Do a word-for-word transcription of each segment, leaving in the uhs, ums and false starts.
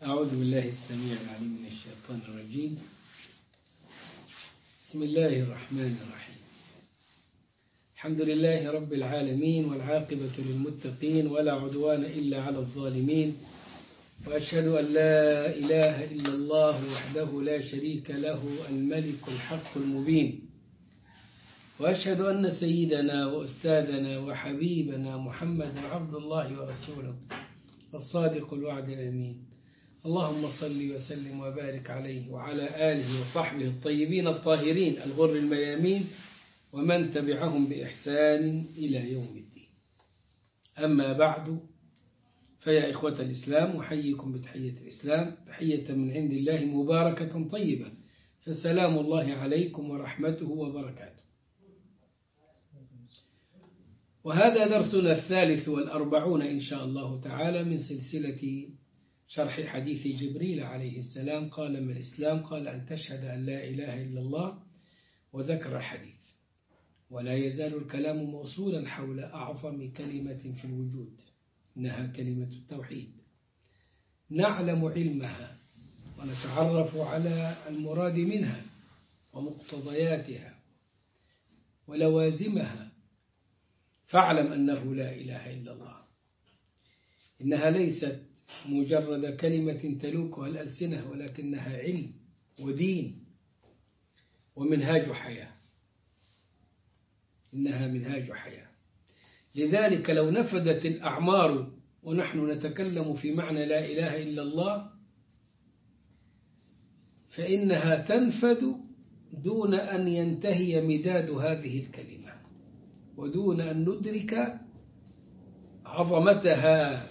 أعوذ بالله السميع العليم من الشيطان الرجيم. بسم الله الرحمن الرحيم. الحمد لله رب العالمين، والعاقبة للمتقين، ولا عدوان إلا على الظالمين، وأشهد أن لا إله إلا الله وحده لا شريك له الملك الحق المبين، وأشهد أن سيدنا وأستاذنا وحبيبنا محمد عبد الله ورسوله الصادق الوعد الأمين. اللهم صل وسلم وبارك عليه وعلى آله وصحبه الطيبين الطاهرين الغر الميامين، ومن تبعهم بإحسان إلى يوم الدين. أما بعد، فيا إخوة الإسلام، أحييكم بتحية الإسلام، تحية من عند الله مباركة طيبة، فسلام الله عليكم ورحمته وبركاته. وهذا درسنا الثالث والأربعون إن شاء الله تعالى من سلسلة شرح حديث جبريل عليه السلام. قال: ما الإسلام؟ قال: أن تشهد أن لا إله إلا الله، وذكر الحديث. ولا يزال الكلام موصولا حول أعظم كلمة في الوجود، إنها كلمة التوحيد. نعلم علمها ونتعرف على المراد منها ومقتضياتها ولوازمها. فاعلم أنه لا إله إلا الله، إنها ليست مجرد كلمة تلوكها الألسنة، ولكنها علم ودين ومنهاج حياة. إنها منهاج حياة. لذلك لو نفدت الأعمار ونحن نتكلم في معنى لا إله إلا الله، فإنها تنفد دون أن ينتهي مداد هذه الكلمة، ودون أن ندرك عظمتها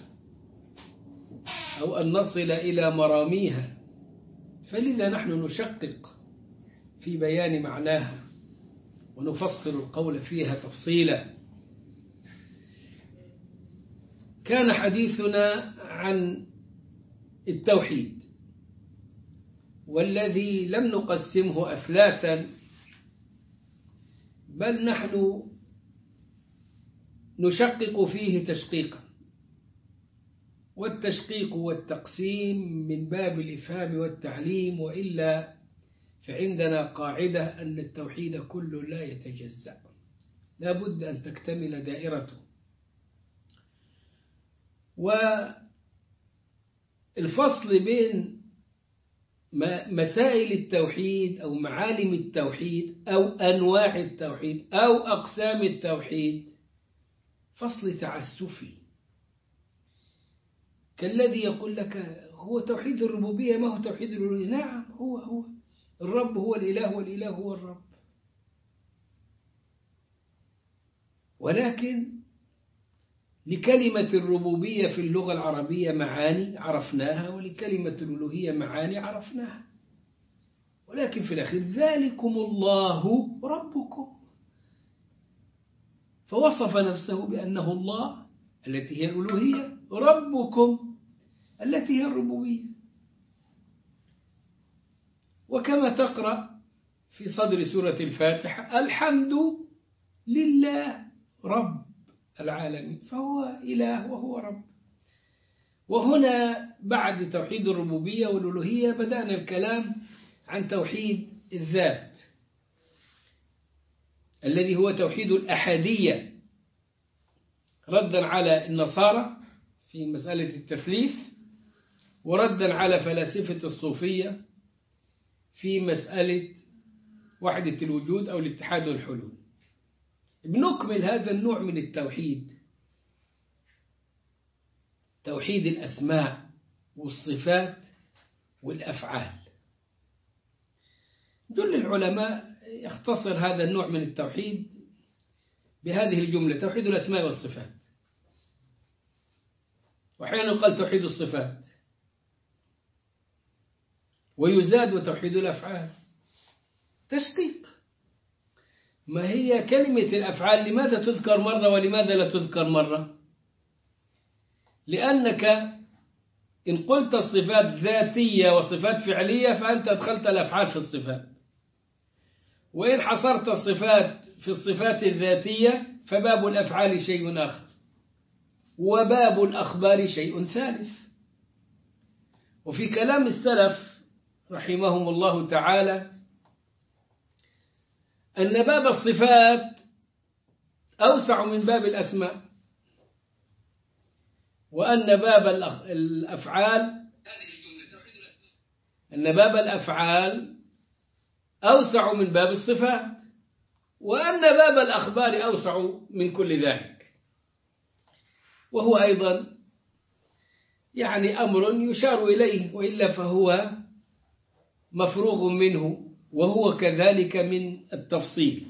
أو أن نصل إلى مراميها. فلذا نحن نشقق في بيان معناها ونفصل القول فيها تفصيلا. كان حديثنا عن التوحيد، والذي لم نقسمه أثلاثا، بل نحن نشقق فيه تشقيقا. والتشقيق والتقسيم من باب الإفهام والتعليم، وإلا فعندنا قاعدة أن التوحيد كل لا يتجزأ، لا بد أن تكتمل دائرته. والفصل بين مسائل التوحيد أو معالم التوحيد أو أنواع التوحيد أو أقسام التوحيد فصل تعسفي، كالذي يقول لك هو توحيد الربوبية ما هو توحيد الألوهية. نعم، هو هو الرب هو الإله والإله هو الرب، ولكن لكلمة الربوبية في اللغة العربية معاني عرفناها، ولكلمة الألوهية معاني عرفناها، ولكن في الأخير ذلكم الله ربكم. فوصف نفسه بأنه الله التي هي الألوهية، ربكم التي هي الربوبية. وكما تقرأ في صدر سورة الفاتحة: الحمد لله رب العالمين، فهو إله وهو رب. وهنا بعد توحيد الربوبية والألوهية بدأنا الكلام عن توحيد الذات، الذي هو توحيد الأحدية، ردا على النصارى في مسألة التثليث، وردا على فلاسفة الصوفية في مسألة وحدة الوجود أو الاتحاد والحلول. بنكمل هذا النوع من التوحيد، توحيد الأسماء والصفات والأفعال. جل العلماء يختصر هذا النوع من التوحيد بهذه الجملة: توحيد الأسماء والصفات. وأحيانا يقال توحيد الصفات، ويزاد وتوحيد الأفعال. تشقيق. ما هي كلمة الأفعال لماذا تذكر مرة ولماذا لا تذكر مرة؟ لأنك إن قلت الصفات ذاتية وصفات فعلية فأنت أدخلت الأفعال في الصفات، وإن حصرت الصفات في الصفات الذاتية فباب الأفعال شيء آخر، وباب الأخبار شيء ثالث. وفي كلام السلف رحمهم الله تعالى أن باب الصفات أوسع من باب الأسماء، وأن باب الأفعال أن باب الأفعال أوسع من باب الصفات، وأن باب الأخبار أوسع من كل ذلك. وهو أيضا يعني أمر يشار إليه، وإلا فهو مفروغ منه، وهو كذلك من التفصيل.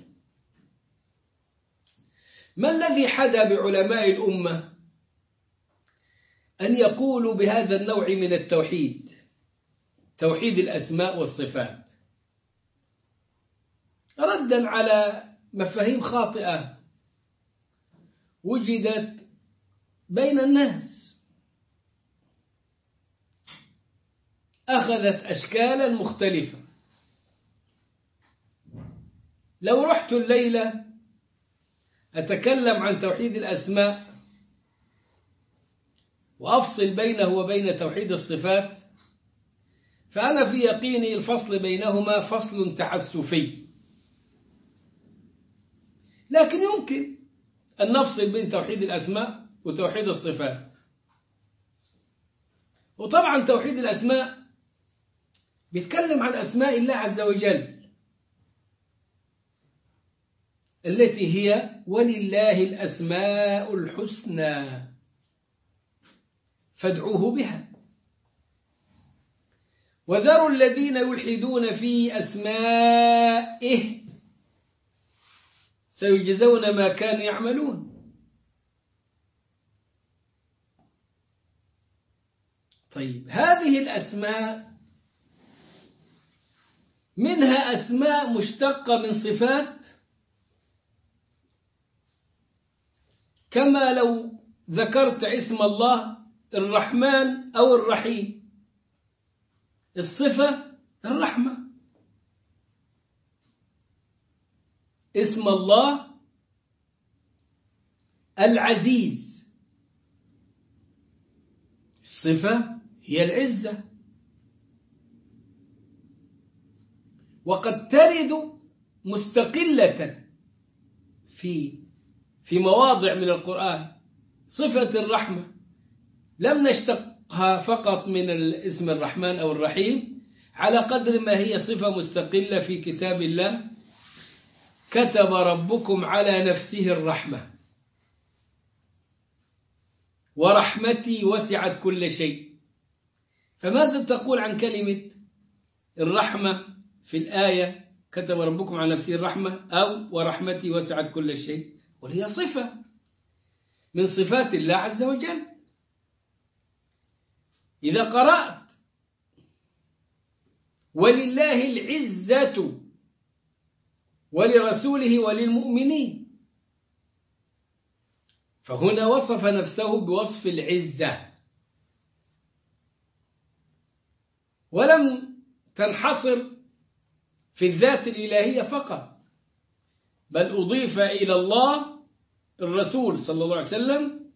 ما الذي حدا بعلماء الأمة أن يقولوا بهذا النوع من التوحيد، توحيد الأسماء والصفات، ردا على مفاهيم خاطئة وجدت بين الناس، أخذت أشكالا مختلفة. لو رحت الليلة أتكلم عن توحيد الأسماء وأفصل بينه وبين توحيد الصفات، فأنا في يقيني الفصل بينهما فصل تعسفي، لكن يمكن أن نفصل بين توحيد الأسماء وتوحيد الصفات. وطبعا توحيد الأسماء بيتكلم عن أسماء الله عز وجل التي هي ولله الأسماء الحسنى فادعوه بها، وذروا الذين يلحدون في أسمائه سيجزون ما كانوا يعملون. طيب، هذه الأسماء منها أسماء مشتقة من صفات، كما لو ذكرت اسم الله الرحمن أو الرحيم، الصفة الرحمة، اسم الله العزيز، الصفة هي العزة. وقد ترد مستقلة في في مواضع من القرآن. صفة الرحمة لم نشتقها فقط من الاسم الرحمن أو الرحيم، على قدر ما هي صفة مستقلة في كتاب الله. كتب ربكم على نفسه الرحمة ورحمتي وسعت كل شيء. فماذا تقول عن كلمة الرحمة في الآية كتب ربكم على نفسه الرحمة أو ورحمتي وسعت كل شيء، وهي صفة من صفات الله عز وجل. إذا قرأت ولله العزة ولرسوله وللمؤمنين، فهنا وصف نفسه بوصف العزة، ولم تنحصر في الذات الإلهية فقط، بل أضيف إلى الله الرسول صلى الله عليه وسلم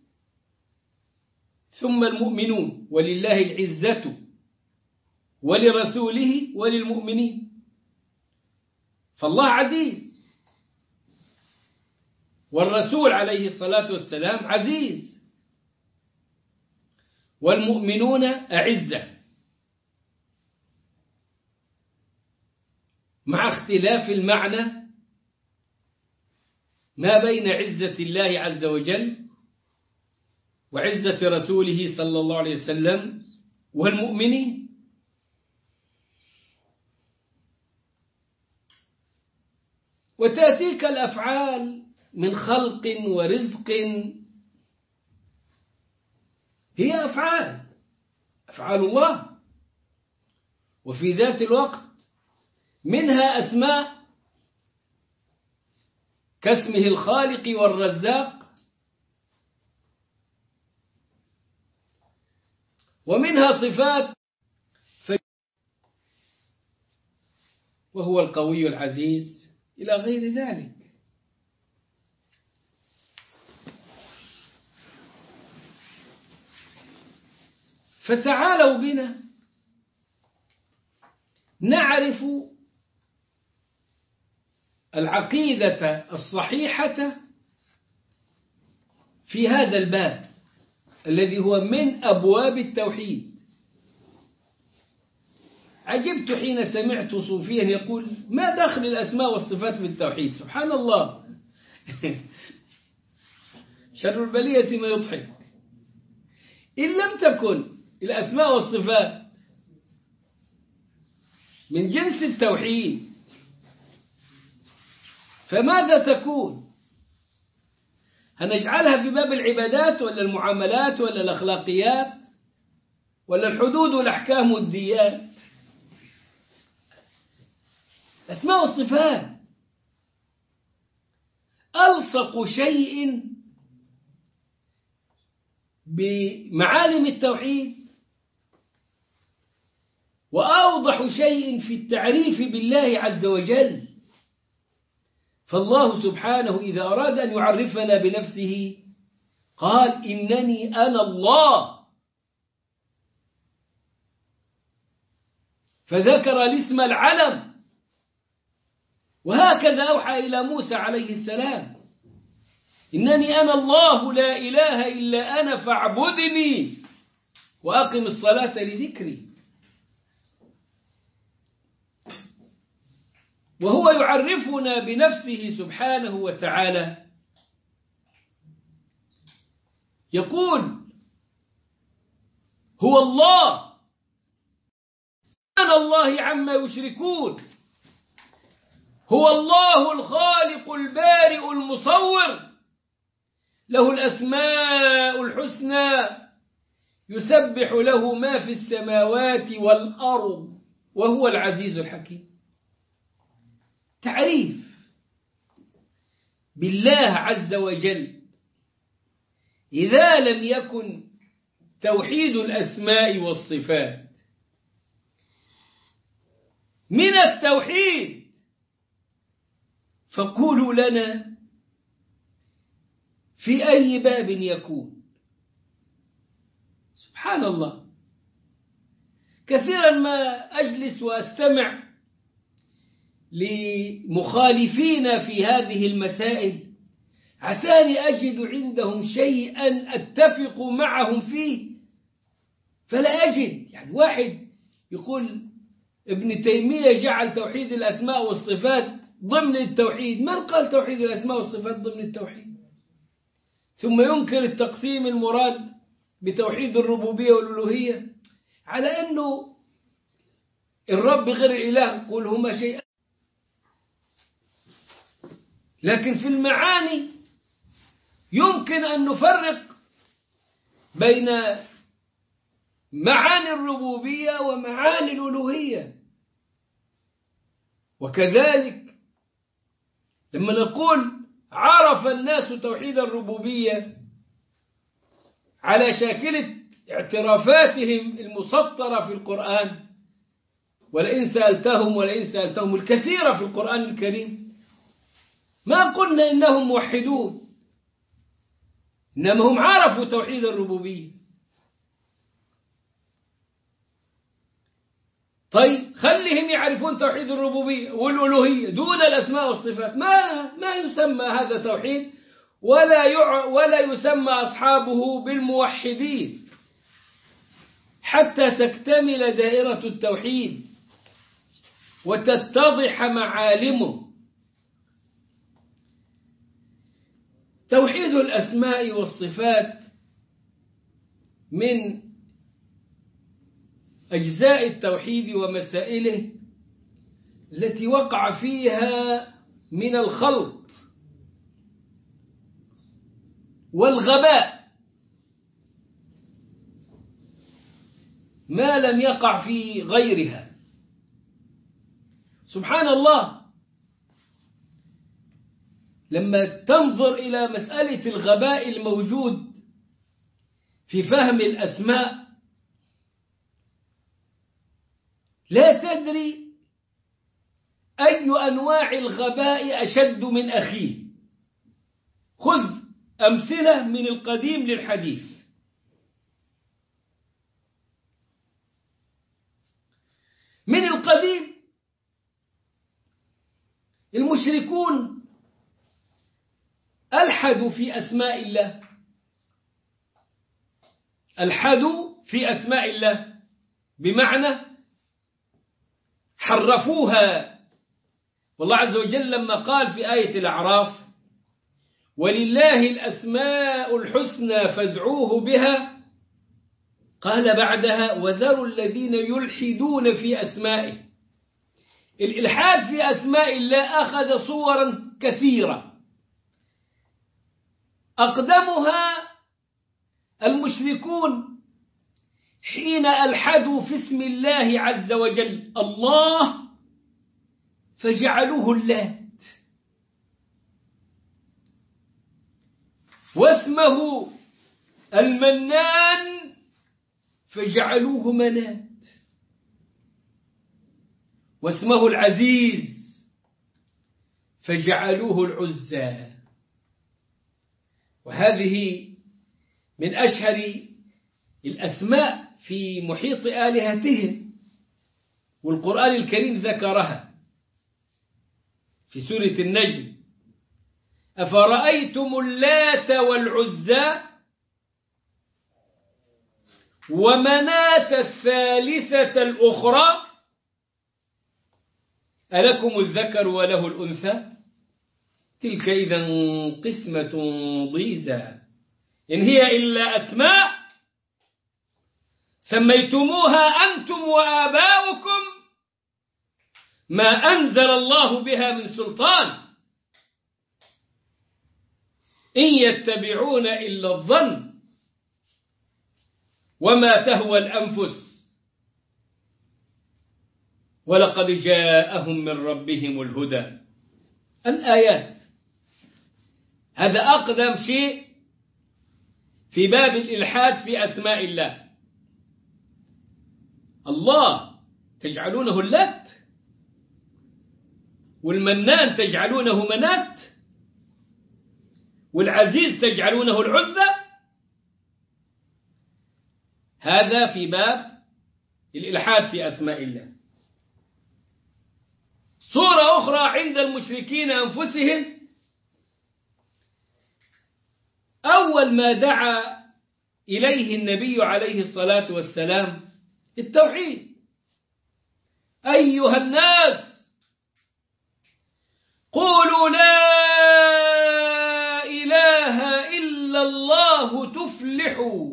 ثم المؤمنون، ولله العزة ولرسوله وللمؤمنين. فالله عزيز، والرسول عليه الصلاة والسلام عزيز، والمؤمنون أعزة، مع اختلاف المعنى ما بين عزة الله عز وجل وعزة رسوله صلى الله عليه وسلم والمؤمنين. وتأتيك الأفعال من خلق ورزق، هي أفعال أفعال الله، وفي ذات الوقت منها أسماء كاسمه الخالق والرزاق، ومنها صفات وهو القوي العزيز إلى غير ذلك. فتعالوا بنا نعرف العقيدة الصحيحة في هذا الباب الذي هو من أبواب التوحيد. عجبت حين سمعت صوفيا يقول: ما دخل الأسماء والصفات في التوحيد؟ سبحان الله. شر البلية ما يضحك. إن لم تكن الأسماء والصفات من جنس التوحيد فماذا تكون؟ هنجعلها في باب العبادات ولا المعاملات ولا الأخلاقيات ولا الحدود والأحكام والديات؟ الأسماء والصفات ألصق شيء بمعالم التوحيد وأوضح شيء في التعريف بالله عز وجل. فالله سبحانه إذا أراد أن يعرفنا بنفسه قال: إنني أنا الله، فذكر الاسم العلم. وهكذا أوحى إلى موسى عليه السلام: إنني أنا الله لا إله إلا أنا فاعبدني وأقم الصلاة لذكري. وهو يعرفنا بنفسه سبحانه وتعالى، يقول: هو الله، سبحان الله عما يشركون، هو الله الخالق البارئ المصور، له الأسماء الحسنى، يسبح له ما في السماوات والأرض وهو العزيز الحكيم. تعريف بالله عز وجل إذا لم يكن توحيد الأسماء والصفات من التوحيد فقولوا لنا في أي باب يكون. سبحان الله. كثيرا ما أجلس وأستمع لمخالفين في هذه المسائل عساني أجد عندهم شيئا أتفق معهم فيه فلا أجد. يعني واحد يقول ابن تيمية جعل توحيد الأسماء والصفات ضمن التوحيد. من قال توحيد الأسماء والصفات ضمن التوحيد؟ ثم ينكر التقسيم المراد بتوحيد الربوبية والألوهية على أنه الرب غير الإله، قل هما شيئا. لكن في المعاني يمكن أن نفرق بين معاني الربوبية ومعاني الألوهية. وكذلك لما نقول عرف الناس توحيد الربوبية على شاكلة اعترافاتهم المسطرة في القرآن، ولئن سألتهم ولئن سألتهم الكثير في القرآن الكريم، ما قلنا إنهم موحدون، إنما هم عرفوا توحيد الربوبية. طيب خليهم يعرفون توحيد الربوبية والألوهية دون الأسماء والصفات، ما ما يسمى هذا توحيد، ولا يع ولا يسمى أصحابه بالموحدين حتى تكتمل دائرة التوحيد وتتضح معالمه. توحيد الأسماء والصفات من أجزاء التوحيد ومسائله التي وقع فيها من الخلط والغباء ما لم يقع في غيرها. سبحان الله. لما تنظر إلى مسألة الغباء الموجود في فهم الأسماء لا تدري أي أنواع الغباء أشد من أخيه. خذ أمثلة من القديم للحديث. من القديم المشركون ألحدوا في أسماء الله، ألحدوا في أسماء الله بمعنى حرفوها. والله عز وجل لما قال في آية الأعراف ولله الأسماء الحسنى فادعوه بها، قال بعدها وذروا الذين يلحدون في أسمائه. الإلحاد في أسماء الله أخذ صورا كثيرة، أقدمها المشركون حين ألحدوا في اسم الله عز وجل الله فجعلوه اللات، واسمه المنان فجعلوه منات، واسمه العزيز فجعلوه العزى. وهذه من أشهر الأسماء في محيط آلهتهم، والقرآن الكريم ذكرها في سورة النجم أفرأيتم اللات والعزى ومناة الثالثة الأخرى ألكم الذكر وله الأنثى تلك إذا قسمة ضيزى إن هي إلا أسماء سميتموها أنتم وآباؤكم ما أنزل الله بها من سلطان إن يتبعون إلا الظن وما تهوى الأنفس ولقد جاءهم من ربهم الهدى. الآيات هذا أقدم شيء في باب الإلحاد في أسماء الله. الله تجعلونه اللات، والمنان تجعلونه منات، والعزيز تجعلونه العزى. هذا في باب الإلحاد في أسماء الله. صورة أخرى عند المشركين أنفسهم، أول ما دعا إليه النبي عليه الصلاة والسلام التوحيد. أيها الناس قولوا لا إله إلا الله تفلحوا.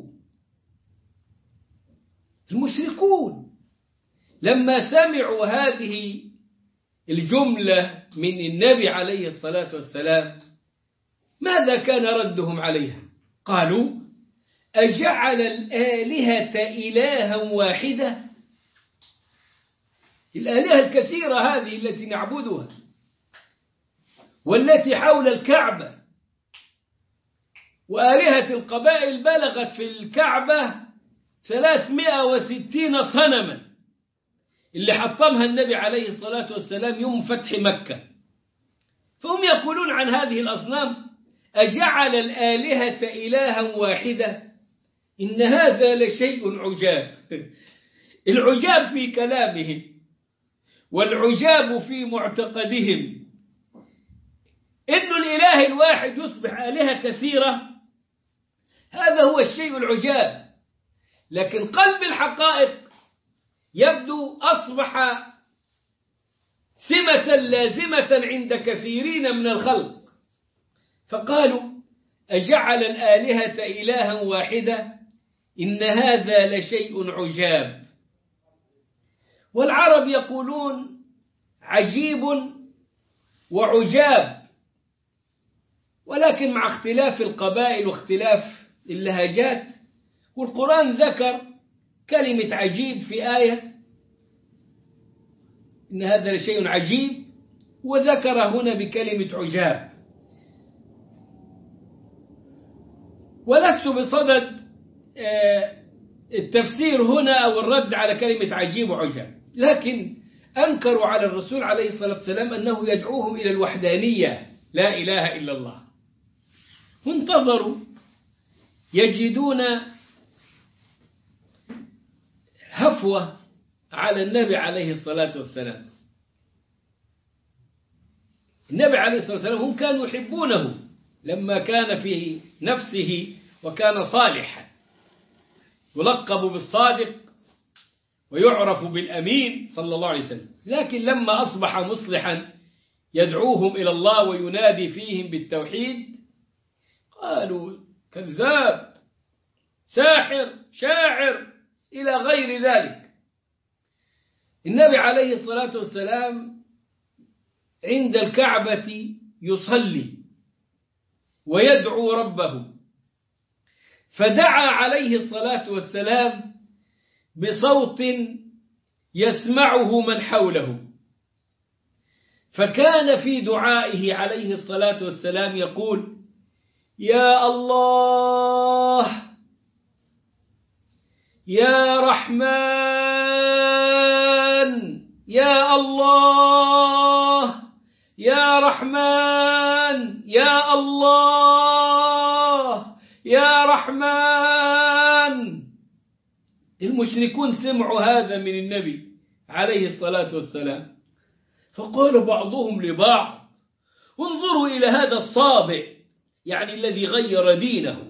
المشركون لما سمعوا هذه الجملة من النبي عليه الصلاة والسلام ماذا كان ردهم عليها؟ قالوا أجعل الآلهة إلها واحدة؟ الآلهة الكثيرة هذه التي نعبدها والتي حول الكعبة، وآلهة القبائل بلغت في الكعبة ثلاثمائة وستين صنما اللي حطمها النبي عليه الصلاة والسلام يوم فتح مكة. فهم يقولون عن هذه الأصنام أجعل الآلهة إلها واحدة؟ إن هذا لشيء عجاب. العجاب في كلامهم والعجاب في معتقدهم إن الإله الواحد يصبح آلهة كثيرة، هذا هو الشيء العجاب. لكن قلب الحقائق يبدو أصبح سمة لازمة عند كثيرين من الخلق، فقالوا أجعل الآلهة إلها واحدة إن هذا لشيء عجاب. والعرب يقولون عجيب وعجاب، ولكن مع اختلاف القبائل واختلاف اللهجات. والقرآن ذكر كلمة عجيب في آية إن هذا لشيء عجيب، وذكر هنا بكلمة عجاب. ولست بصدد التفسير هنا أو الرد على كلمة عجيب وعجاب، لكن أنكروا على الرسول عليه الصلاة والسلام أنه يدعوهم إلى الوحدانية لا إله إلا الله، وانتظروا يجدون هفوة على النبي عليه الصلاة والسلام. النبي عليه الصلاة والسلام هم كانوا يحبونه لما كان في نفسه وكان صالحا، يلقب بالصادق ويعرف بالأمين صلى الله عليه وسلم. لكن لما أصبح مصلحا يدعوهم إلى الله وينادي فيهم بالتوحيد قالوا كذاب، ساحر، شاعر، إلى غير ذلك. النبي عليه الصلاة والسلام عند الكعبة يصلي ويدعو ربه، فدعا عليه الصلاة والسلام بصوت يسمعه من حوله، فكان في دعائه عليه الصلاة والسلام يقول: يا الله، يا رحمن، يا الله، يا رحمن، يا الله، يا رحمن. المشركون سمعوا هذا من النبي عليه الصلاة والسلام، فقال بعضهم لبعض: انظروا إلى هذا الصابئ، يعني الذي غير دينه،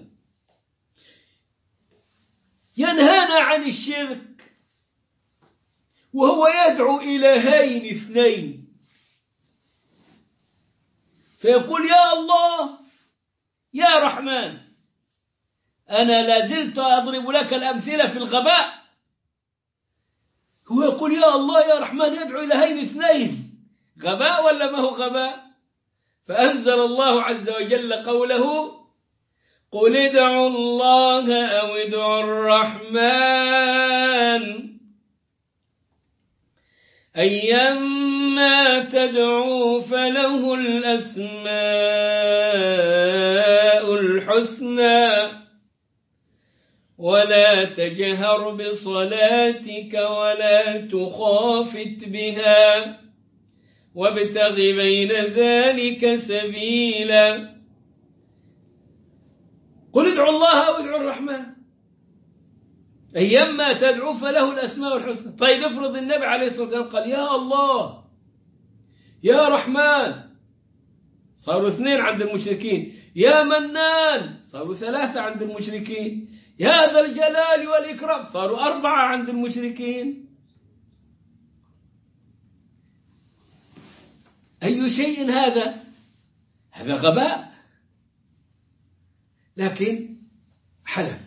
ينهانا عن الشرك وهو يدعو إلهين اثنين، فيقول يا الله يا رحمن. أنا لازلت أضرب لك الأمثلة في الغباء، هو يقول يا الله يا رحمن يدعو إلهين اثنين، غباء ولا ما هو غباء؟ فأنزل الله عز وجل قوله: قل ادعوا الله أو ادعوا الرحمن أيما تدعوا فله الأسماء الحسنى ولا تجهر بصلاتك ولا تخافت بها وابتغ بين ذلك سبيلا. قل ادعوا الله أو ادعوا الرحمن أيما تدعو فله الأسماء الحسنى. طيب افرض النبي عليه الصلاة والسلام قال يا الله يا رحمن، صاروا اثنين عند المشركين، يا منان صاروا ثلاثة عند المشركين، يا ذا الجلال والإكرام صاروا أربعة عند المشركين. أي شيء هذا؟ هذا غباء. لكن حدث،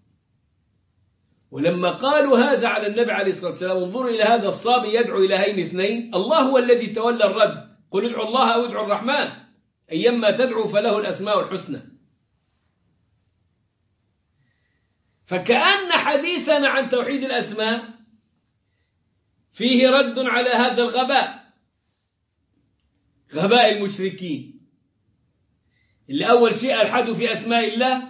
ولما قالوا هذا على النبي عليه الصلاة والسلام: انظروا إلى هذا الصابي يدعو إلهين اثنين، الله هو الذي تولى الرد: قل ادعوا الله أو ادعوا الرحمن أيما تدعو فله الأسماء الحسنى. فكأن حديثنا عن توحيد الأسماء فيه رد على هذا الغباء، غباء المشركين اللي أول شيء ألحدوا في أسماء الله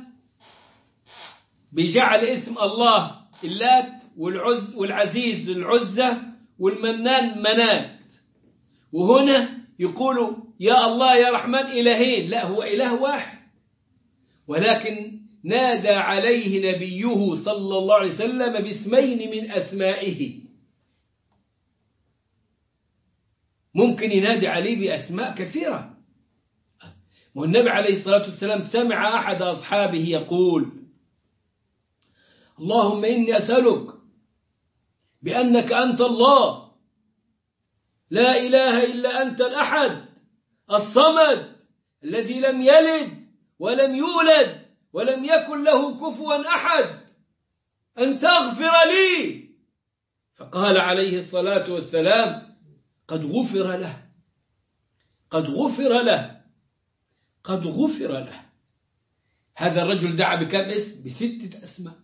بجعل اسم الله اللات والعز والعزيز العزة والمنان منات، وهنا يقولوا يا الله يا رحمن إلهين، لا، هو إله واحد، ولكن نادى عليه نبيه صلى الله عليه وسلم باسمين من أسمائه. ممكن ينادي عليه بأسماء كثيرة. والنبي عليه الصلاة والسلام سمع أحد أصحابه يقول: اللهم إني أسألك بأنك أنت الله لا إله إلا أنت الأحد الصمد الذي لم يلد ولم يولد ولم يكن له كفوا أحد أن تغفر لي. فقال عليه الصلاة والسلام: قد غفر له، قد غفر له، قد غفر له. هذا الرجل دعا بكم اسم؟ بستة أسماء.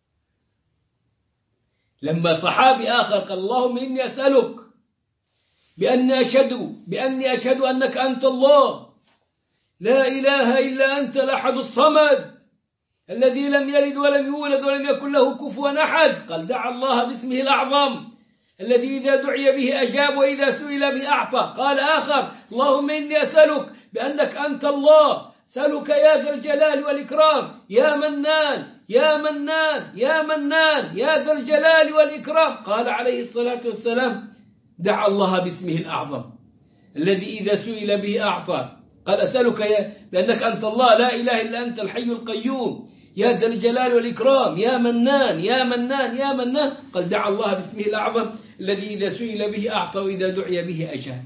لما صحابي آخر قال: اللهم إني أسألك بأني أشهد بأني أشهد أنك أنت الله لا إله إلا أنت الأحد الصمد الذي لم يلد ولم يولد ولم يكن له كفوا أحد، قال: دعا الله باسمه الأعظم الذي إذا دعي به أجاب وإذا سئل به أعطى. قال آخر: اللهم إني أسألك بأنك أنت الله، سألك يا ذا الجلال والإكرام، يا منان يا منان يا منان يا ذا الجلال والإكرام. قال عليه الصلاة والسلام: دعا الله باسمه الأعظم. الذي إذا سئل به أعطى. قال أسألك يا لأنك أنت الله لا إله إلا أنت الحي القيوم يا ذا الجلال والإكرام يا منان يا منان يا منان. قال دعا الله باسمه الأعظم الذي إذا سئل به أعطى وإذا دعي به أجاب.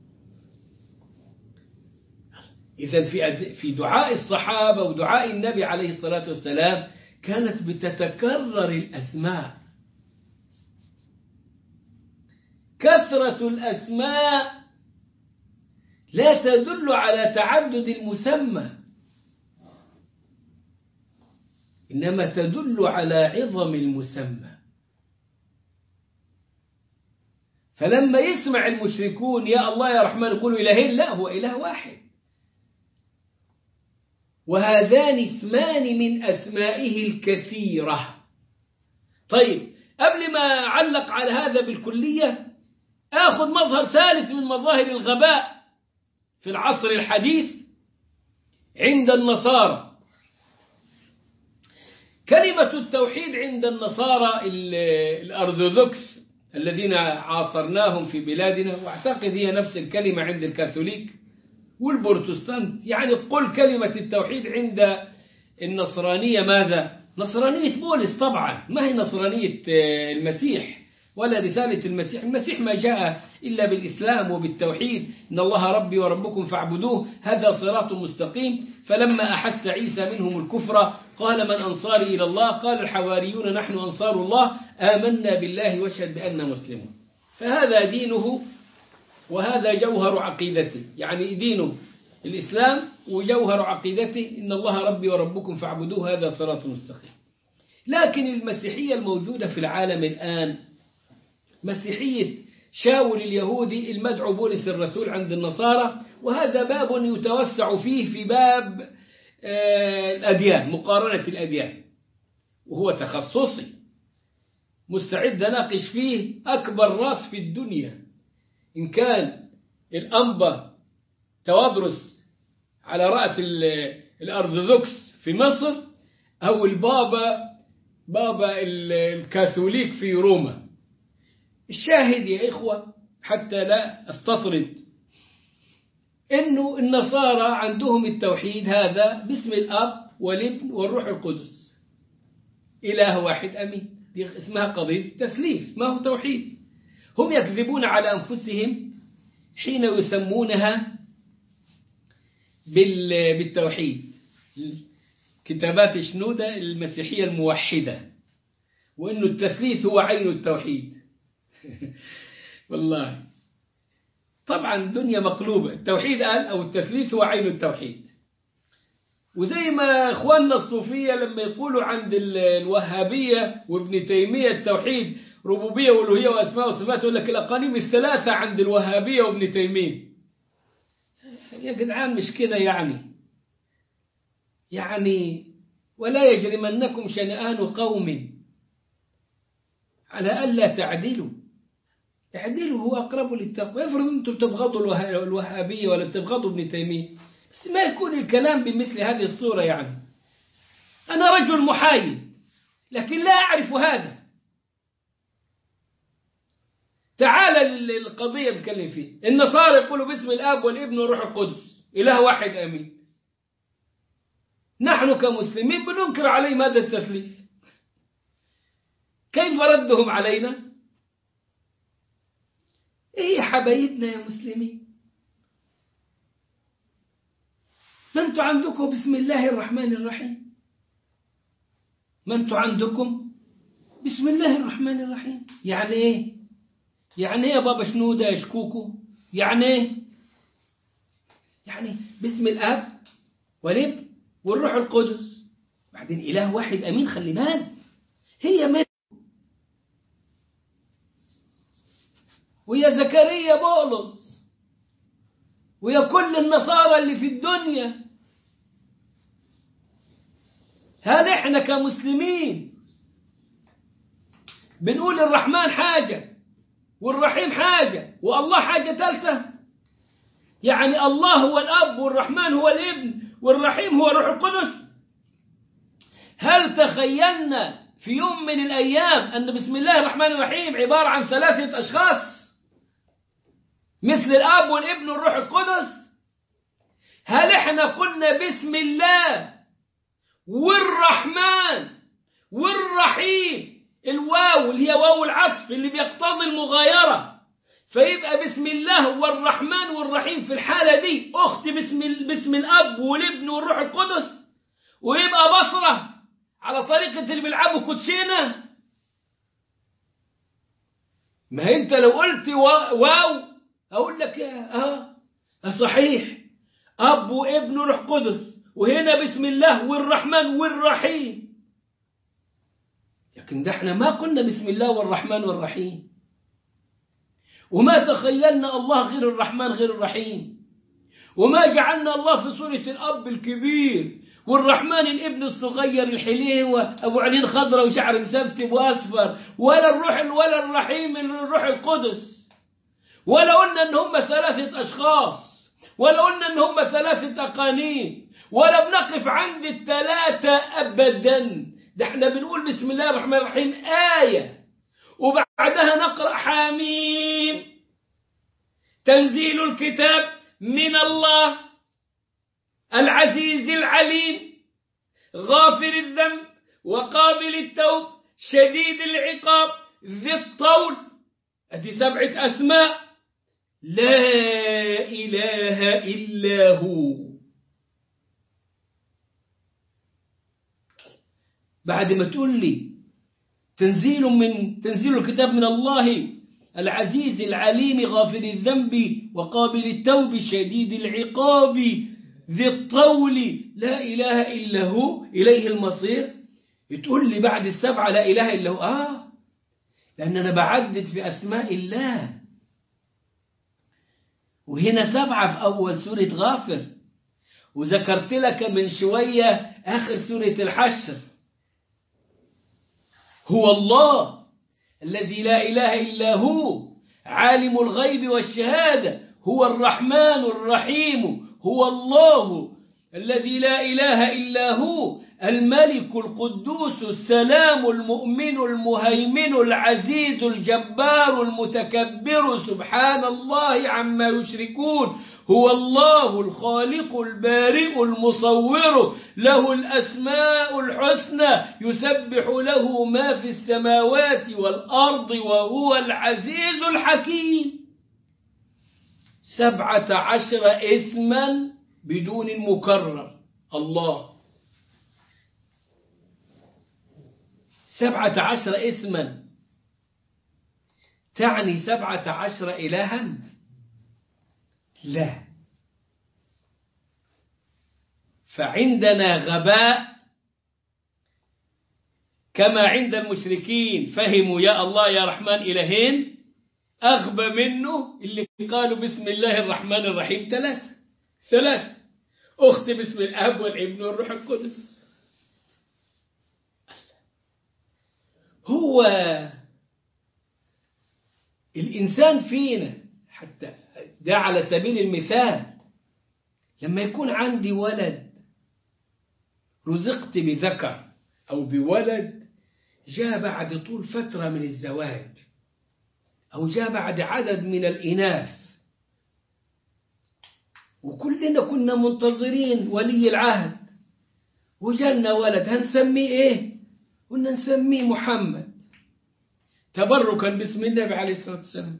إذن في في دعاء الصحابة ودعاء النبي عليه الصلاة والسلام كانت بتتكرر الأسماء. كثرة الأسماء لا تدل على تعدد المسمى، إنما تدل على عظم المسمى. فلما يسمع المشركون يا الله يا رحمن يقولوا إلهين، لا، هو إله واحد، وهذان اسمان من أسمائه الكثيرة. طيب قبل ما أعلق على هذا بالكلية آخذ مظهر ثالث من مظاهر الغباء في العصر الحديث عند النصارى. كلمة التوحيد عند النصارى الأرثوذكس الذين عاصرناهم في بلادنا، واعتقد هي نفس الكلمة عند الكاثوليك والبروتستانت، يعني قل كلمة التوحيد عند النصرانية ماذا؟ نصرانية بولس طبعا، ما هي نصرانية المسيح ولا رسالة المسيح. المسيح ما جاء إلا بالإسلام وبالتوحيد، إن الله ربي وربكم فاعبدوه هذا صراط مستقيم. فلما أحس عيسى منهم الكفر قال من أنصاري إلى الله؟ قال الحواريون نحن أنصار الله آمنا بالله واشهد بأننا مسلمون. فهذا دينه وهذا جوهر عقيدته، يعني دينه الإسلام وجوهر عقيدته إن الله ربي وربكم فاعبدوه هذا صراط مستقيم. لكن المسيحية الموجودة في العالم الآن مسيحية شاول اليهودي المدعو بولس الرسول عند النصارى، وهذا باب يتوسع فيه في باب الأديان، مقارنة الأديان، وهو تخصصي مستعد أناقش فيه أكبر راس في الدنيا، إن كان الأنبا توادرس على رأس الأرثوذكس في مصر أو البابا بابا الكاثوليك في روما. الشاهد يا إخوة حتى لا أستطرد، إنه النصارى عندهم التوحيد هذا باسم الأب والابن والروح القدس، إله واحد أمين، دي اسمها قضية تثليث، ما هو توحيد. هم يكذبون على أنفسهم حين يسمونها بالتوحيد. كتابات شنودة المسيحية الموحدة، وإنه التثليث هو عين التوحيد. والله طبعا الدنيا مقلوبة، التوحيد قال أو التثليث هو عين التوحيد. وزي ما إخواننا الصوفية لما يقولوا عند الوهابية وابن تيمية التوحيد ربوبية والوهية وأسماء وصفات، يقول لك الأقانيم الثلاثة عند الوهابية وابن تيمية. يا جدعان مش كده يعني يعني ولا يجرمنكم شنآن قوم على ألا تعدلوا، اعدلوا هو أقرب للتقوى. افرض أنتم تبغضوا الوهابية ولا تبغضوا ابن تيمية، بس ما يكون الكلام بمثل هذه الصورة. يعني أنا رجل محايد لكن لا أعرف هذا. تعال القضية نتكلم فيه. النصارى يقولوا باسم الآب والابن والروح القدس إله واحد أمين. نحن كمسلمين بننكر عليهم هذا التثليث. كيف ردهم علينا؟ إيه حبايبنا يا مسلمين، ما أنتوا عندكم بسم الله الرحمن الرحيم، ما أنتوا عندكم بسم الله الرحمن الرحيم. يعني إيه؟ يعني إيه يا بابا شنودة يشكوكوا؟ يعني إيه؟ يعني باسم الآب والابن والروح القدس، بعدين إله واحد أمين. خلي بالك هي من ويا زكريا بولس ويا كل النصارى اللي في الدنيا. هل احنا كمسلمين بنقول الرحمن حاجة والرحيم حاجة والله حاجة ثالثة؟ يعني الله هو الأب والرحمن هو الابن والرحيم هو الروح القدس. هل تخيلنا في يوم من الأيام أن بسم الله الرحمن الرحيم عبارة عن ثلاثة أشخاص؟ مثل الاب والابن والروح القدس؟ هل احنا قلنا بسم الله والرحمن والرحيم؟ الواو اللي هي واو العطف اللي بيقتضي المغايرة، فيبقى بسم الله والرحمن والرحيم في الحالة دي أخت باسم باسم الأب والابن والروح القدس، ويبقى بصرة على طريقة اللي بيلعبوا كوتشينة. ما انت لو قلت واو اقول لك اه صحيح، اب وابن وروح قدس، وهنا بسم الله والرحمن والرحيم. لكن ده احنا ما قلنا بسم الله والرحمن والرحيم، وما تخيلنا الله غير الرحمن غير الرحيم، وما جعلنا الله في صورة الأب الكبير والرحمن الابن الصغير الحليم وأبو عينين خضراء وشعر مسبسب وأصفر، ولا الروح ولا الرحيم الروح القدس، ولا قلنا إن هم ثلاثة أشخاص، ولا قلنا إن هم ثلاثة أقانيم، ولا بنقف عند الثلاثة أبدا. ده احنا بنقول بسم الله الرحمن الرحيم آية، وبعدها نقرأ حميم تنزيل الكتاب من الله العزيز العليم غافر الذنب وقابل التوب شديد العقاب ذي الطول. هذه سبعة أسماء لا إله إلا هو. بعد ما تقول لي تنزيل من تنزيل الكتاب من الله العزيز العليم غافر الذنب وقابل التوب شديد العقاب ذي الطول لا إله إلا هو إليه المصير، تقول لي بعد السبعة لا إله إلا هو؟ آه لأن أنا بعدد في أسماء الله، وهنا سبعة في أول سورة غافر، وذكرت لك من شوية آخر سورة الحشر هو الله الذي لا إله إلا هو عالم الغيب والشهادة هو الرحمن الرحيم هو الله الذي لا إله إلا هو الملك القدوس السلام المؤمن المهيمن العزيز الجبار المتكبر سبحان الله عما يشركون هو الله الخالق البارئ المصور له الأسماء الحسنى يسبح له ما في السماوات والأرض وهو العزيز الحكيم. سبعة عشر اسما بدون مكرر الله، سبعة عشر اسما تعني سبعة عشر إلها؟ لا، فعندنا غباء كما عند المشركين فهموا يا الله يا رحمن إلهين، أغبى منه اللي قالوا بسم الله الرحمن الرحيم ثلاثة ثلاثة أخت باسم الأب والابن والروح القدس. هو الإنسان فينا حتى ده على سبيل المثال لما يكون عندي ولد رزقت بذكر أو بولد جاء بعد طول فترة من الزواج أو جاء بعد عدد من الإناث، وكلنا كنا منتظرين ولي العهد وجانا ولد هنسميه إيه؟ قلنا نسميه محمد تبركا باسم النبي عليه الصلاة والسلام.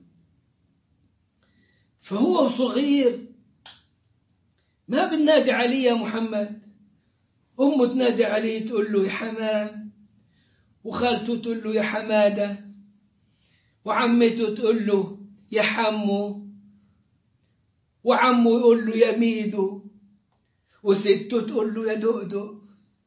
فهو صغير ما بننادي عليه يا محمد، أمه تنادي عليه تقول له يا حمام، وخالته تقول له يا حمادة، وعمته تقول له يا حمو، وعمه يقول له يا ميدو، وسته تقول له يا دؤدؤ،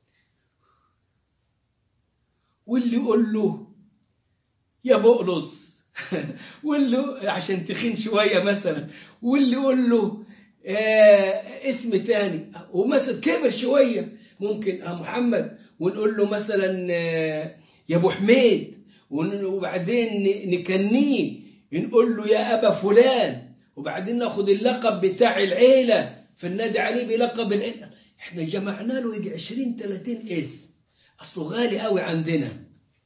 واللي يقول له يا بقلص واللي عشان تخين شوية مثلا، واللي يقول له آه اسم تاني، ومثلا كبر شوية ممكن آه محمد، ونقول له مثلا آه يا ابو حميد، وبعدين نكنيه نقول له يا أبا فلان، وبعدين ناخد اللقب بتاع العيلة فنادي عليه بلقب العيلة. احنا جمعنا له يجي عشرين ثلاثين اسم، أصله غالي قوي عندنا،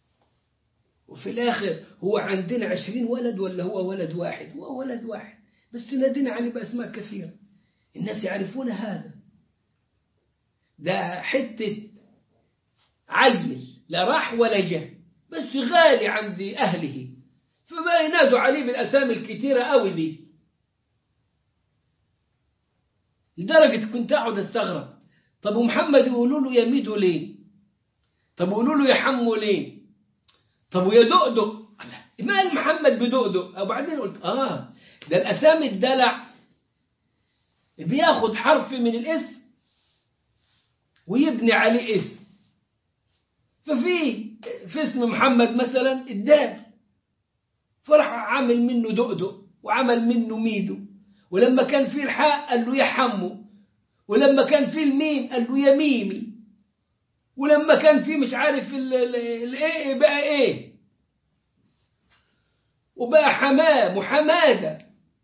وفي الآخر هو عندنا عشرين ولد ولا هو ولد واحد؟ هو ولد واحد بس نادينا عليه بأسماء كثيرة، الناس يعرفون هذا. ده حتة عيل لا راح ولا جه، بس غالي عند أهله، فما ينادوا عليه بالأسامي الكتيرة أوي دي، لدرجة كنت أقعد أستغرب. طب ومحمد يقولوا له يا ميدو ليه؟ طب يقولوا له يا حمو ليه؟ طب ويا دؤدؤ؟ ما محمد بدؤدؤ؟ وبعدين قلت آه ده الأسامي الدلع بياخد حرف من الاسم ويبني عليه اسم. ففي في اسم محمد مثلا الدال، فرح عامل منه دؤدؤ وعمل منه ميدو، ولما كان فيه الحاء قال له يا حمو، ولما كان فيه الميم قال له يا ميمي، ولما كان فيه مش عارف الايه بقى ايه، وبقى حمام وحماده،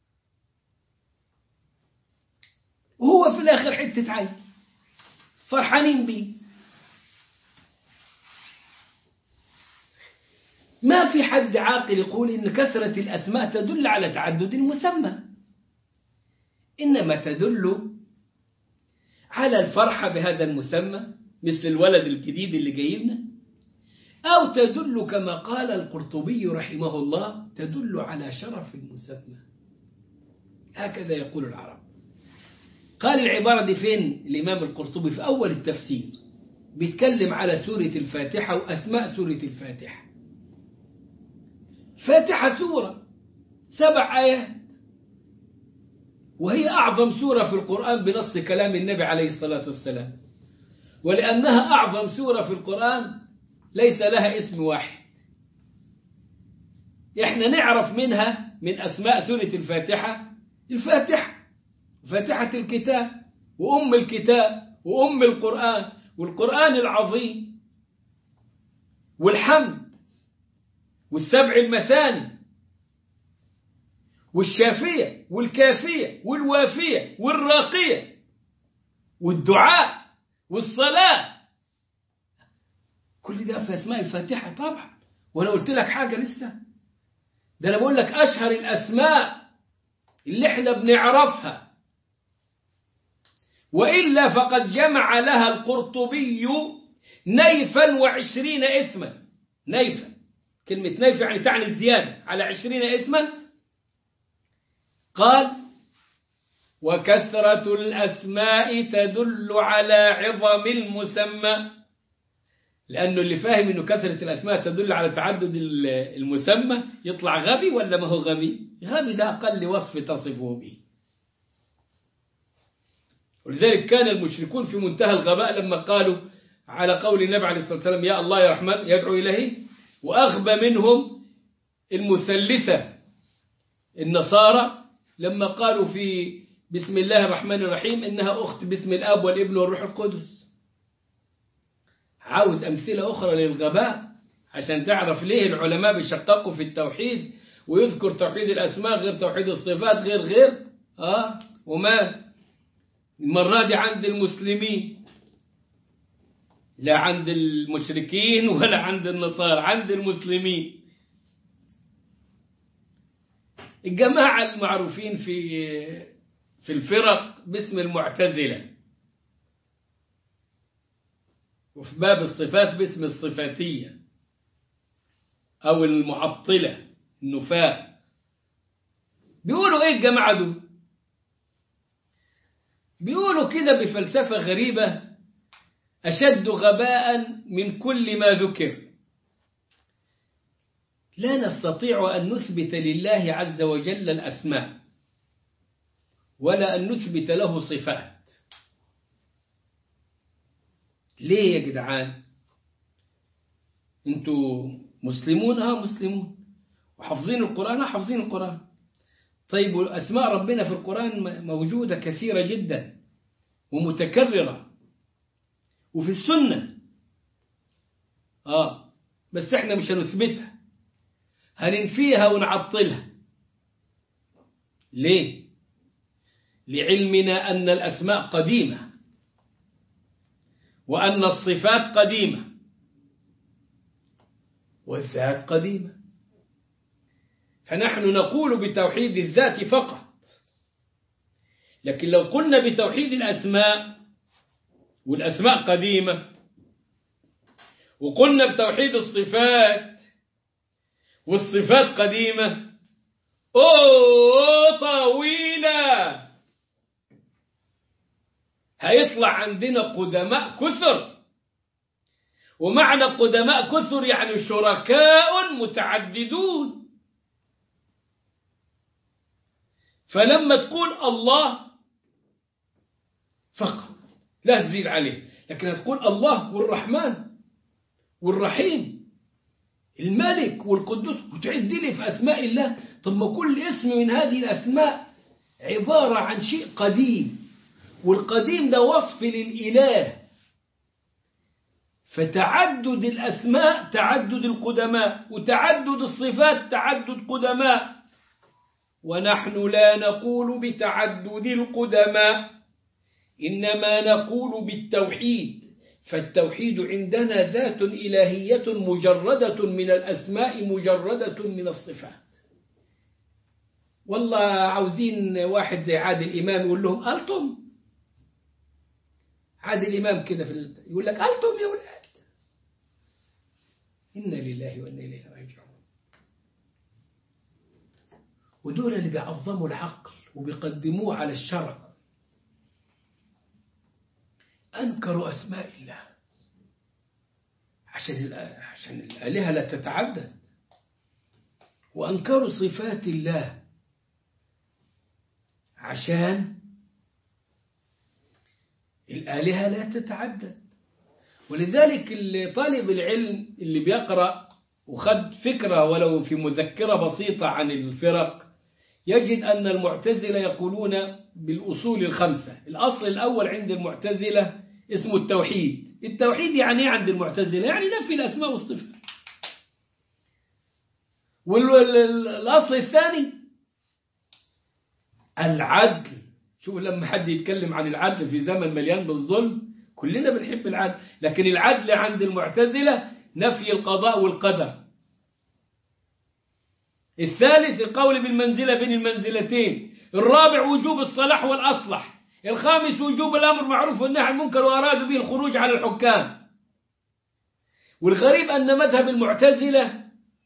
وهو في الاخر حته عين فرحانين بيه. ما في حد عاقل يقول إن كثرة الأسماء تدل على تعدد المسمى، إنما تدل على الفرحة بهذا المسمى مثل الولد الجديد اللي جاي لنا، أو تدل كما قال القرطبي رحمه الله تدل على شرف المسمى. هكذا يقول العرب. قال العبارة دي فين الإمام القرطبي؟ في أول التفسير بيتكلم على سورة الفاتحة وأسماء سورة الفاتحة. فاتحة سورة سبع آيات، وهي أعظم سورة في القرآن بنص كلام النبي عليه الصلاة والسلام، ولأنها أعظم سورة في القرآن ليس لها اسم واحد. إحنا نعرف منها من أسماء سورة الفاتحة الفاتحة، فاتحة الكتاب وأم الكتاب وأم القرآن والقرآن العظيم والحمد والسبع المثاني والشافية والكافية والوافية والراقية والدعاء والصلاة، كل ده في أسماء الفاتحة طبعا. وأنا قلت لك حاجة لسه، ده أنا بقول لك أشهر الأسماء اللي احنا بنعرفها، وإلا فقد جمع لها القرطبي نيفا وعشرين اسما. نيفا، كلمة نيف يعني تعني الزيادة على عشرين اسما. قال وكثرة الأسماء تدل على عظم المسمى، لأنه اللي فاهم أنه كثرة الأسماء تدل على تعدد المسمى يطلع غبي ولا ما هو غبي؟ غبي ده أقل وصف تصفه به. ولذلك كان المشركون في منتهى الغباء لما قالوا على قول النبي عليه الصلاة والسلام يا الله يا رحمن يدعو إليه، وأغبى منهم المثلثة النصارى لما قالوا في بسم الله الرحمن الرحيم إنها أخت باسم الآب والابن والروح القدس. عاوز أمثلة أخرى للغباء عشان تعرف ليه العلماء بيشققوا في التوحيد ويذكر توحيد الأسماء غير توحيد الصفات غير غير آه وما المرة دي عند المسلمين، لا عند المشركين ولا عند النصارى، عند المسلمين. الجماعة المعروفين في في الفرق باسم المعتزلة، وفي باب الصفات باسم الصفاتية أو المعطلة النفاة. بيقولوا إيه الجماعة دول؟ بيقولوا كده بفلسفة غريبة أشد غباء من كل ما ذكر. لا نستطيع أن نثبت لله عز وجل الأسماء ولا أن نثبت له صفات. ليه يا جدعان؟ انتوا مسلمون؟ اه مسلمون، وحافظين القرآن؟ اه حافظين القرآن. طيب أسماء ربنا في القرآن موجودة كثيرة جدا ومتكررة، وفي السنة آه بس احنا مش هنثبتها، هننفيها ونعطلها. ليه؟ لعلمنا أن الأسماء قديمة وأن الصفات قديمة والذات قديمة، فنحن نقول بتوحيد الذات فقط لكن لو قلنا بتوحيد الأسماء والأسماء قديمة، وقلنا بتوحيد الصفات والصفات قديمة، أوه طويلة، هيطلع عندنا قدماء كثر. ومعنى قدماء كثر يعني شركاء متعددون. فلما تقول الله فقط لا تزيد عليه، لكن هتقول الله والرحمن والرحيم الملك والقدوس وتعد لي في أسماء الله. طب ما كل اسم من هذه الأسماء عبارة عن شيء قديم، والقديم ده وصف للإله. فتعدد الأسماء تعدد القدماء، وتعدد الصفات تعدد قدماء، ونحن لا نقول بتعدد القدماء، إنما نقول بالتوحيد. فالتوحيد عندنا ذات إلهية مجردة من الأسماء مجردة من الصفات. والله عاوزين واحد زي عادل إمام يقول لهم ألتم. عادل إمام كده في ال... يقول لك ألتم يا ولاد. إنا لله وإنا إليه راجعون. ودول اللي بيعظموا العقل وبيقدموه على الشرع. أنكروا أسماء الله عشان عشان الآلهة لا تتعدد، وأنكروا صفات الله عشان الآلهة لا تتعدد. ولذلك طالب العلم اللي بيقرأ وخد فكرة ولو في مذكرة بسيطة عن الفرق يجد أن المعتزلة يقولون بالأصول الخمسة. الأصل الأول عند المعتزلة اسمه التوحيد. التوحيد يعني ايه عند المعتزلة؟ يعني نفي الأسماء والصفات. والأصل الثاني العدل. شوف لما حد يتكلم عن العدل في زمن مليان بالظلم كلنا بنحب العدل، لكن العدل عند المعتزلة نفي القضاء والقدر. الثالث القول بالمنزلة بين المنزلتين. الرابع وجوب الصلاح والأصلح. الخامس وجوب الأمر معروف والنهي عن المنكر وأرادوا به الخروج على الحكام. والغريب أن مذهب المعتزلة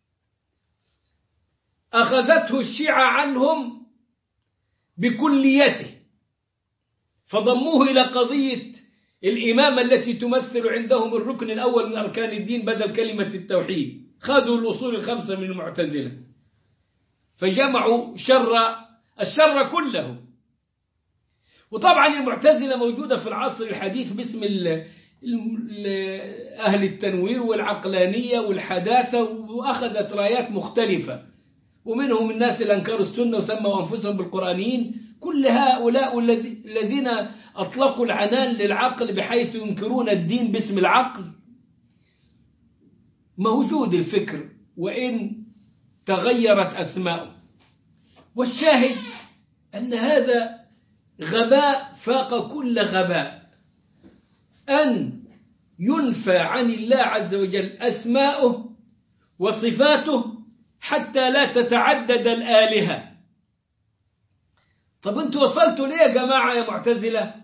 أخذته الشيعة عنهم بكليته، فضموه إلى قضية الإمامة التي تمثل عندهم الركن الأول من أركان الدين بدل كلمة التوحيد. خذوا الأصول الخمسة من المعتزلة فجمعوا شر الشر كله. وطبعا المعتزلة موجودة في العصر الحديث باسم ال ال أهل التنوير والعقلانية والحداثة، وأخذت رايات مختلفة، ومنهم الناس اللي أنكروا السنة وسموا أنفسهم بالقرآنيين. كل هؤلاء الذين أطلقوا العنان للعقل بحيث ينكرون الدين باسم العقل موجود الفكر وإن تغيرت أسماؤه. والشاهد أن هذا غباء فاق كل غباء، أن ينفى عن الله عز وجل أسماؤه وصفاته حتى لا تتعدد الآلهة. طب أنتوا وصلتوا ليه يا جماعة يا معتزلة؟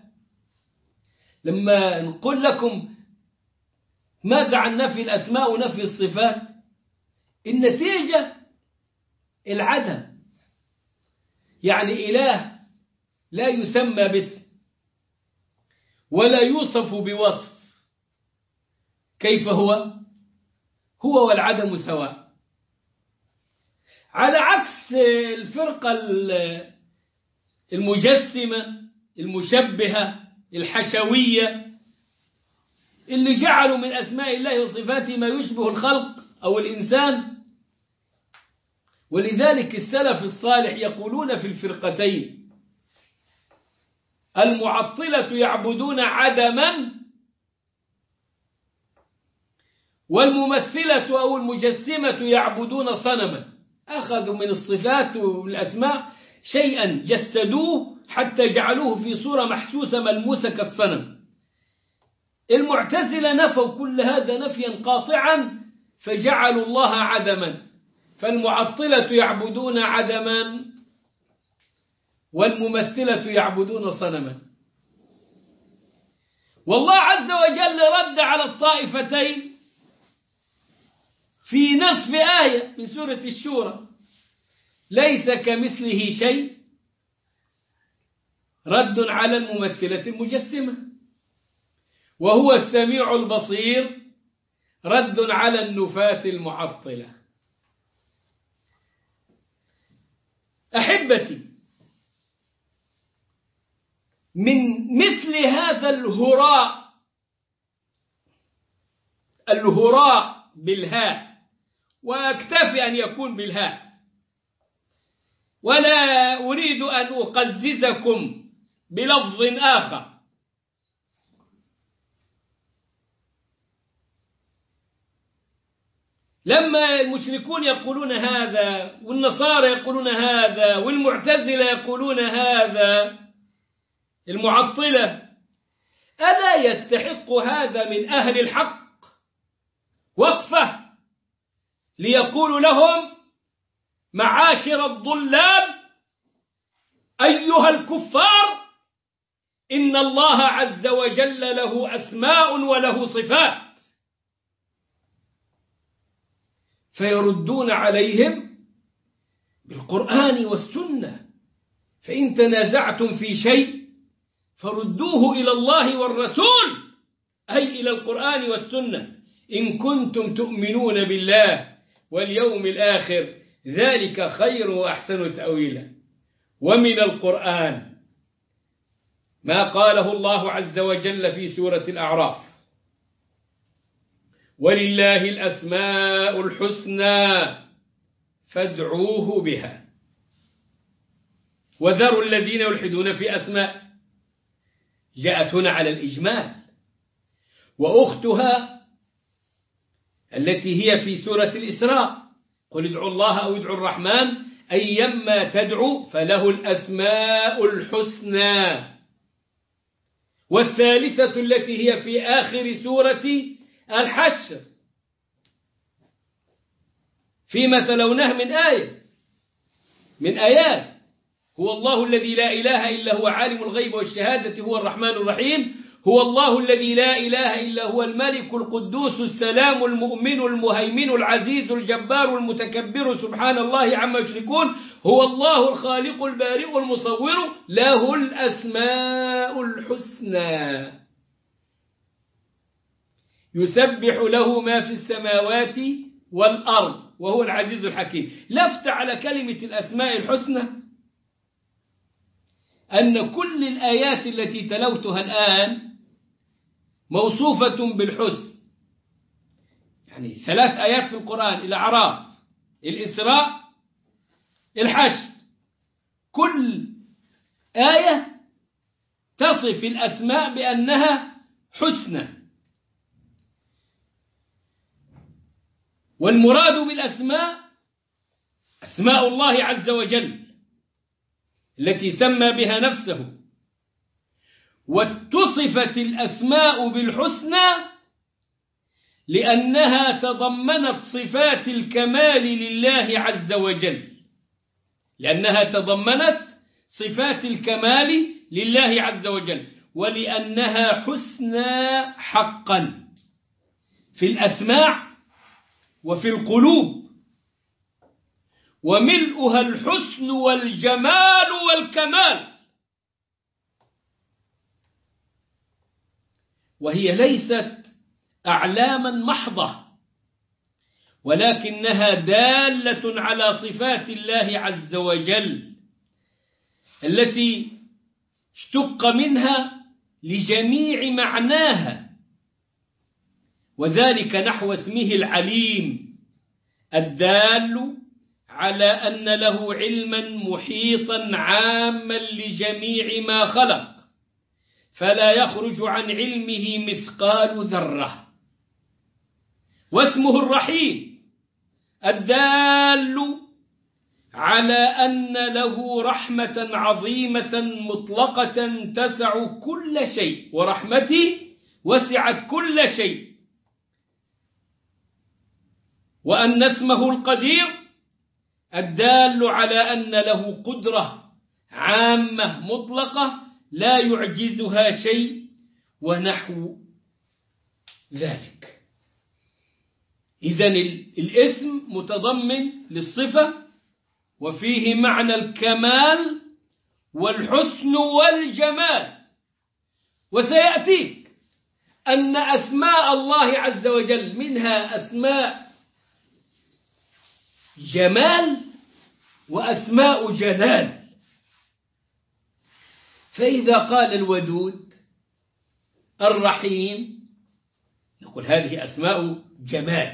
لما نقول لكم ماذا عن نفي الأسماء ونفي الصفات؟ النتيجة العدم. يعني إله لا يسمى باسم ولا يوصف بوصف، كيف هو؟ هو والعدم سواء. على عكس الفرقة المجسمة المشبهة الحشوية اللي جعلوا من أسماء الله وصفاته ما يشبه الخلق أو الإنسان. ولذلك السلف الصالح يقولون في الفرقتين: المعطلة يعبدون عدما، والممثلة أو المجسمة يعبدون صنما. أخذوا من الصفات والأسماء شيئا جسدوه حتى جعلوه في صورة محسوسة ملموسة كالصنم. المعتزلة نفوا كل هذا نفيا قاطعا فجعلوا الله عدما. فالمعطلة يعبدون عدما والممثلة يعبدون صنما. والله عز وجل رد على الطائفتين في نصف آية من سورة الشورى: ليس كمثله شيء، رد على الممثلة المجسمة، وهو السميع البصير، رد على النفاة المعطلة. أحبتي، من مثل هذا الهراء، الهراء بالهاء، وأكتفي أن يكون بالهاء، ولا أريد أن أقززكم بلفظ آخر. لما المشركون يقولون هذا، والنصارى يقولون هذا، والمعتزلة يقولون هذا، المعطلة، ألا يستحق هذا من أهل الحق وقفة ليقول لهم: معاشر الضلال أيها الكفار، إن الله عز وجل له أسماء وله صفات، فيردون عليهم بالقرآن والسنة. فإن تنازعتم في شيء فردوه إلى الله والرسول، أي إلى القرآن والسنة، إن كنتم تؤمنون بالله واليوم الآخر، ذلك خير وأحسن تأويلا. ومن القرآن ما قاله الله عز وجل في سورة الأعراف: ولله الأسماء الحسنى فادعوه بها وذروا الذين يلحدون في أسماء. جاءت هنا على الإجمال. وأختها التي هي في سورة الإسراء: قل ادعوا الله أو ادعوا الرحمن أيما تدعوا فله الأسماء الحسنى. والثالثة التي هي في آخر سورة الحشر فيما تلوناه من آية من آيات: هو الله الذي لا إله إلا هو عالم الغيب والشهادة هو الرحمن الرحيم، هو الله الذي لا إله إلا هو الملك القدوس السلام المؤمن المهيمن العزيز الجبار المتكبر سبحان الله عما يشركون، هو الله الخالق البارئ المصور، له الأسماء الحسنى، يسبح له ما في السماوات والأرض وهو العزيز الحكيم. لفت على كلمة الأسماء الحسنى أن كل الآيات التي تلوتها الآن موصوفة بالحسن. يعني ثلاث آيات في القرآن: الأعراف، الإسراء، الحشر، كل آية تصف الأسماء بأنها حسنى. والمراد بالأسماء أسماء الله عز وجل التي سمى بها نفسه. واتصفت الأسماء بالحسنى لأنها تضمنت صفات الكمال لله عز وجل، لأنها تضمنت صفات الكمال لله عز وجل، ولأنها حسنى حقا في الأسماع وفي القلوب، وملؤها الحسن والجمال والكمال. وهي ليست أعلاما محضة، ولكنها دالة على صفات الله عز وجل التي اشتق منها لجميع معناها، وذلك نحو اسمه العليم الدال على أن له علما محيطا عاما لجميع ما خلق، فلا يخرج عن علمه مثقال ذرة. واسمه الرحيم الدال على أن له رحمة عظيمة مطلقة تسع كل شيء، ورحمتي وسعت كل شيء. وأن اسمه القدير الدال على أن له قدرة عامة مطلقة لا يعجزها شيء ونحو ذلك. إذن الاسم متضمن للصفة وفيه معنى الكمال والحسن والجمال. وسيأتيك أن أسماء الله عز وجل منها أسماء جمال وأسماء جلال. فإذا قال الودود الرحيم نقول هذه أسماء جمال،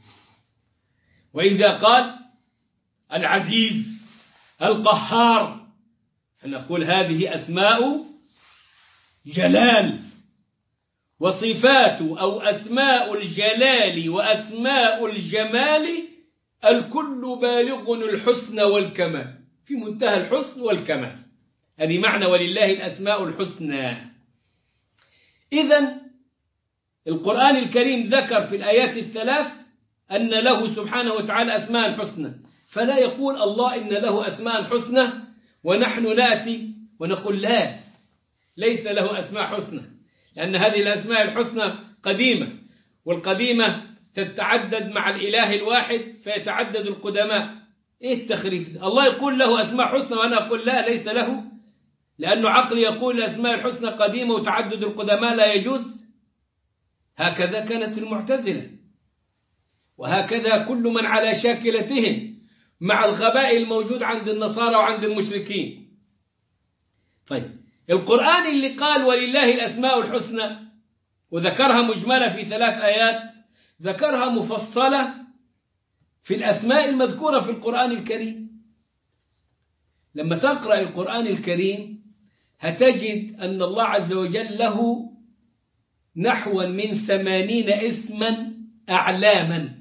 وإذا قال العزيز القهار فنقول هذه أسماء جلال. وصفات أو أسماء الجلال وأسماء الجمال الكل بالغ الحسن والكمال، في منتهى الحسن والكمال. هذه معنى ولله الأسماء الحسنى. إذن القرآن الكريم ذكر في الآيات الثلاث أن له سبحانه وتعالى أسماء حسنى، فلا يقول الله إن له أسماء حسنى ونحن نأتي ونقول لا ليس له أسماء حسنى، لأن هذه الأسماء الحسنى قديمة، والقديمة تتعدد مع الإله الواحد فيتعدد القدماء. إيه التخريف ده؟ الله يقول له أسماء حسنى وأنا أقول لا ليس له، لأنه عقل يقول الأسماء الحسنى قديمة وتعدد القدماء لا يجوز. هكذا كانت المعتزلة، وهكذا كل من على شاكلتهم مع الغباء الموجود عند النصارى وعند المشركين. طيب القرآن اللي قال ولله الأسماء الحسنى وذكرها مجملة في ثلاث آيات، ذكرها مفصلة في الأسماء المذكورة في القرآن الكريم. لما تقرأ القرآن الكريم هتجد أن الله عز وجل له نحو من ثمانين اسما أعلاما.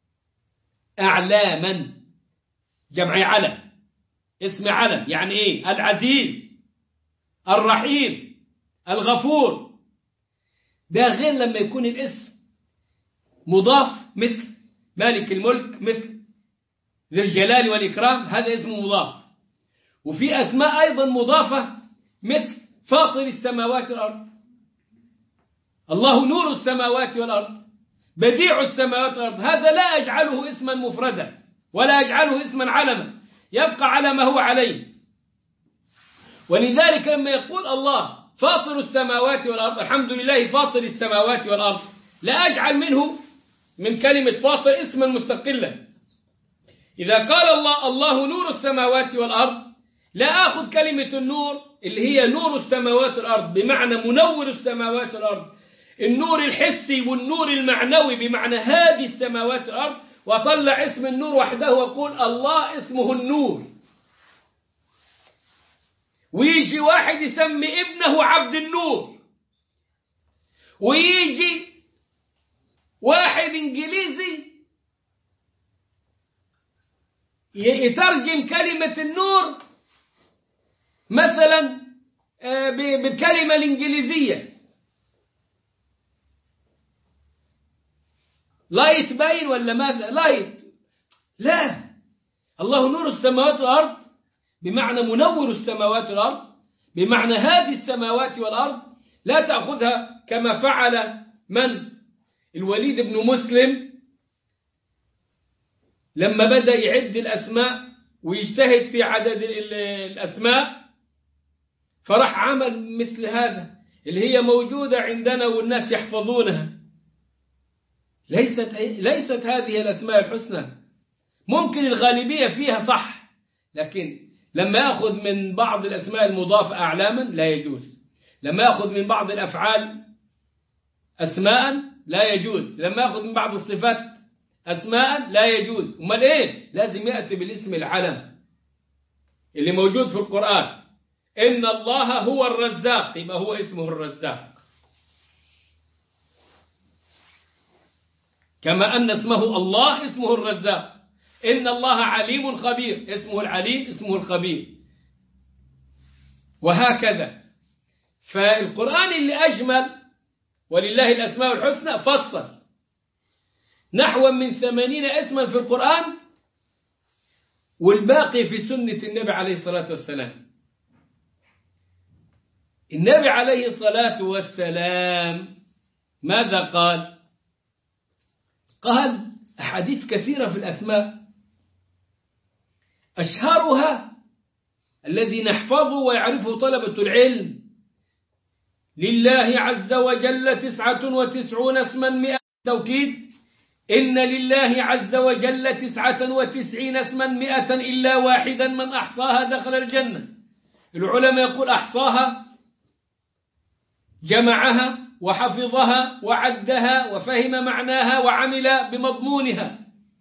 أعلاما جمع علم، اسم علم يعني إيه؟ العزيز الرحيم الغفور. ده غير لما يكون الاسم مضاف مثل مالك الملك، مثل ذي الجلال والإكرام، هذا اسم مضاف. وفي أسماء أيضا مضافة مثل فاطر السماوات والأرض، الله نور السماوات والأرض، بديع السماوات والأرض. هذا لا أجعله اسما مفردا ولا أجعله اسما علما، يبقى على ما هو عليه. ولذلك لما يقول الله فاطر السماوات والأرض، الحمد لله فاطر السماوات والأرض، لا أجعل منه من كلمة فاطر اسما مستقلا. إذا قال الله الله نور السماوات والأرض، لا أخذ كلمة النور اللي هي نور السماوات والأرض بمعنى منور السماوات والأرض، النور الحسي والنور المعنوي بمعنى هذه السماوات والأرض، وأطلع اسم النور وحده وأقول الله اسمه النور. ويجي واحد يسمي ابنه عبد النور، ويجي واحد إنجليزي يترجم كلمة النور مثلا بالكلمة الإنجليزية لايت باين ولا ماذا لايت. لا، الله نور السماوات والأرض بمعنى منور السماوات والأرض، بمعنى هذه السماوات والأرض. لا تأخذها كما فعل من الوليد بن مسلم لما بدأ يعد الأسماء ويجتهد في عدد الأسماء، فرح عمل مثل هذا اللي هي موجودة عندنا والناس يحفظونها. ليست ليست هذه الأسماء الحسنى. ممكن الغالبية فيها صح، لكن لما يأخذ من بعض الأسماء المضافة أعلاما لا يجوز، لما يأخذ من بعض الأفعال أسماء لا يجوز، لما يأخذ من بعض الصفات أسماء لا يجوز. أمال إيه؟ لازم يأتي بالاسم العلم اللي موجود في القرآن. إن الله هو الرزاق، يبقى هو اسمه الرزاق، كما أن اسمه الله اسمه الرزاق. إن الله عليم خبير، اسمه العليم اسمه الخبير، وهكذا. فالقرآن اللي أجمل ولله الأسماء الحسنى فصل نحو من ثمانين اسما في القرآن، والباقي في سنة النبي عليه الصلاة والسلام. النبي عليه الصلاة والسلام ماذا قال؟ قال أحاديث كثيرة في الأسماء، أشهرها الذي نحفظه ويعرفه طلبة العلم: لله عز وجل تسعة وتسعون اسما مئة. توكيد: إن لله عز وجل تسعة وتسعين اسما مئة إلا واحدا من أحصاها دخل الجنة. العلماء يقول أحصاها جمعها وحفظها وعدها وفهم معناها وعمل بمضمونها.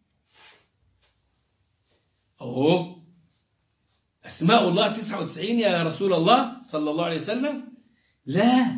أوه، أسماء الله تسعة وتسعين يا رسول الله صلى الله عليه وسلم؟ لا،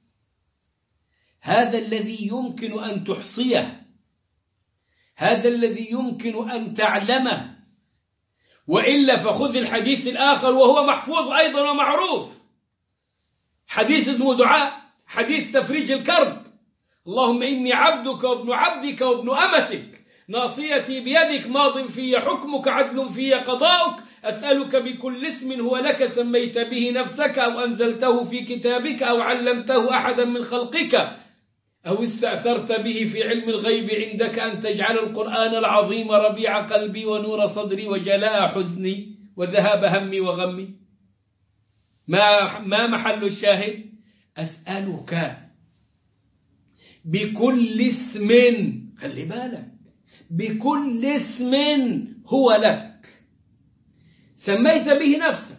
هذا الذي يمكن أن تحصيه، هذا الذي يمكن أن تعلمه، وإلا فخذ الحديث الآخر وهو محفوظ أيضا ومعروف، حديث اسمه دعاء حديث تفريج الكرب: اللهم إني عبدك وابن عبدك وابن أمتك، ناصيتي بيدك، ماض في حكمك، عدل في قضاؤك، أسألك بكل اسم هو لك سميت به نفسك أو أنزلته في كتابك أو علمته أحدا من خلقك أو استأثرت به في علم الغيب عندك أن تجعل القرآن العظيم ربيع قلبي ونور صدري وجلاء حزني وذهاب همي وغمي. ما ما محل الشاهد؟ أسألك بكل اسم، خلي بالك، بكل اسم هو لك سميت به نفسك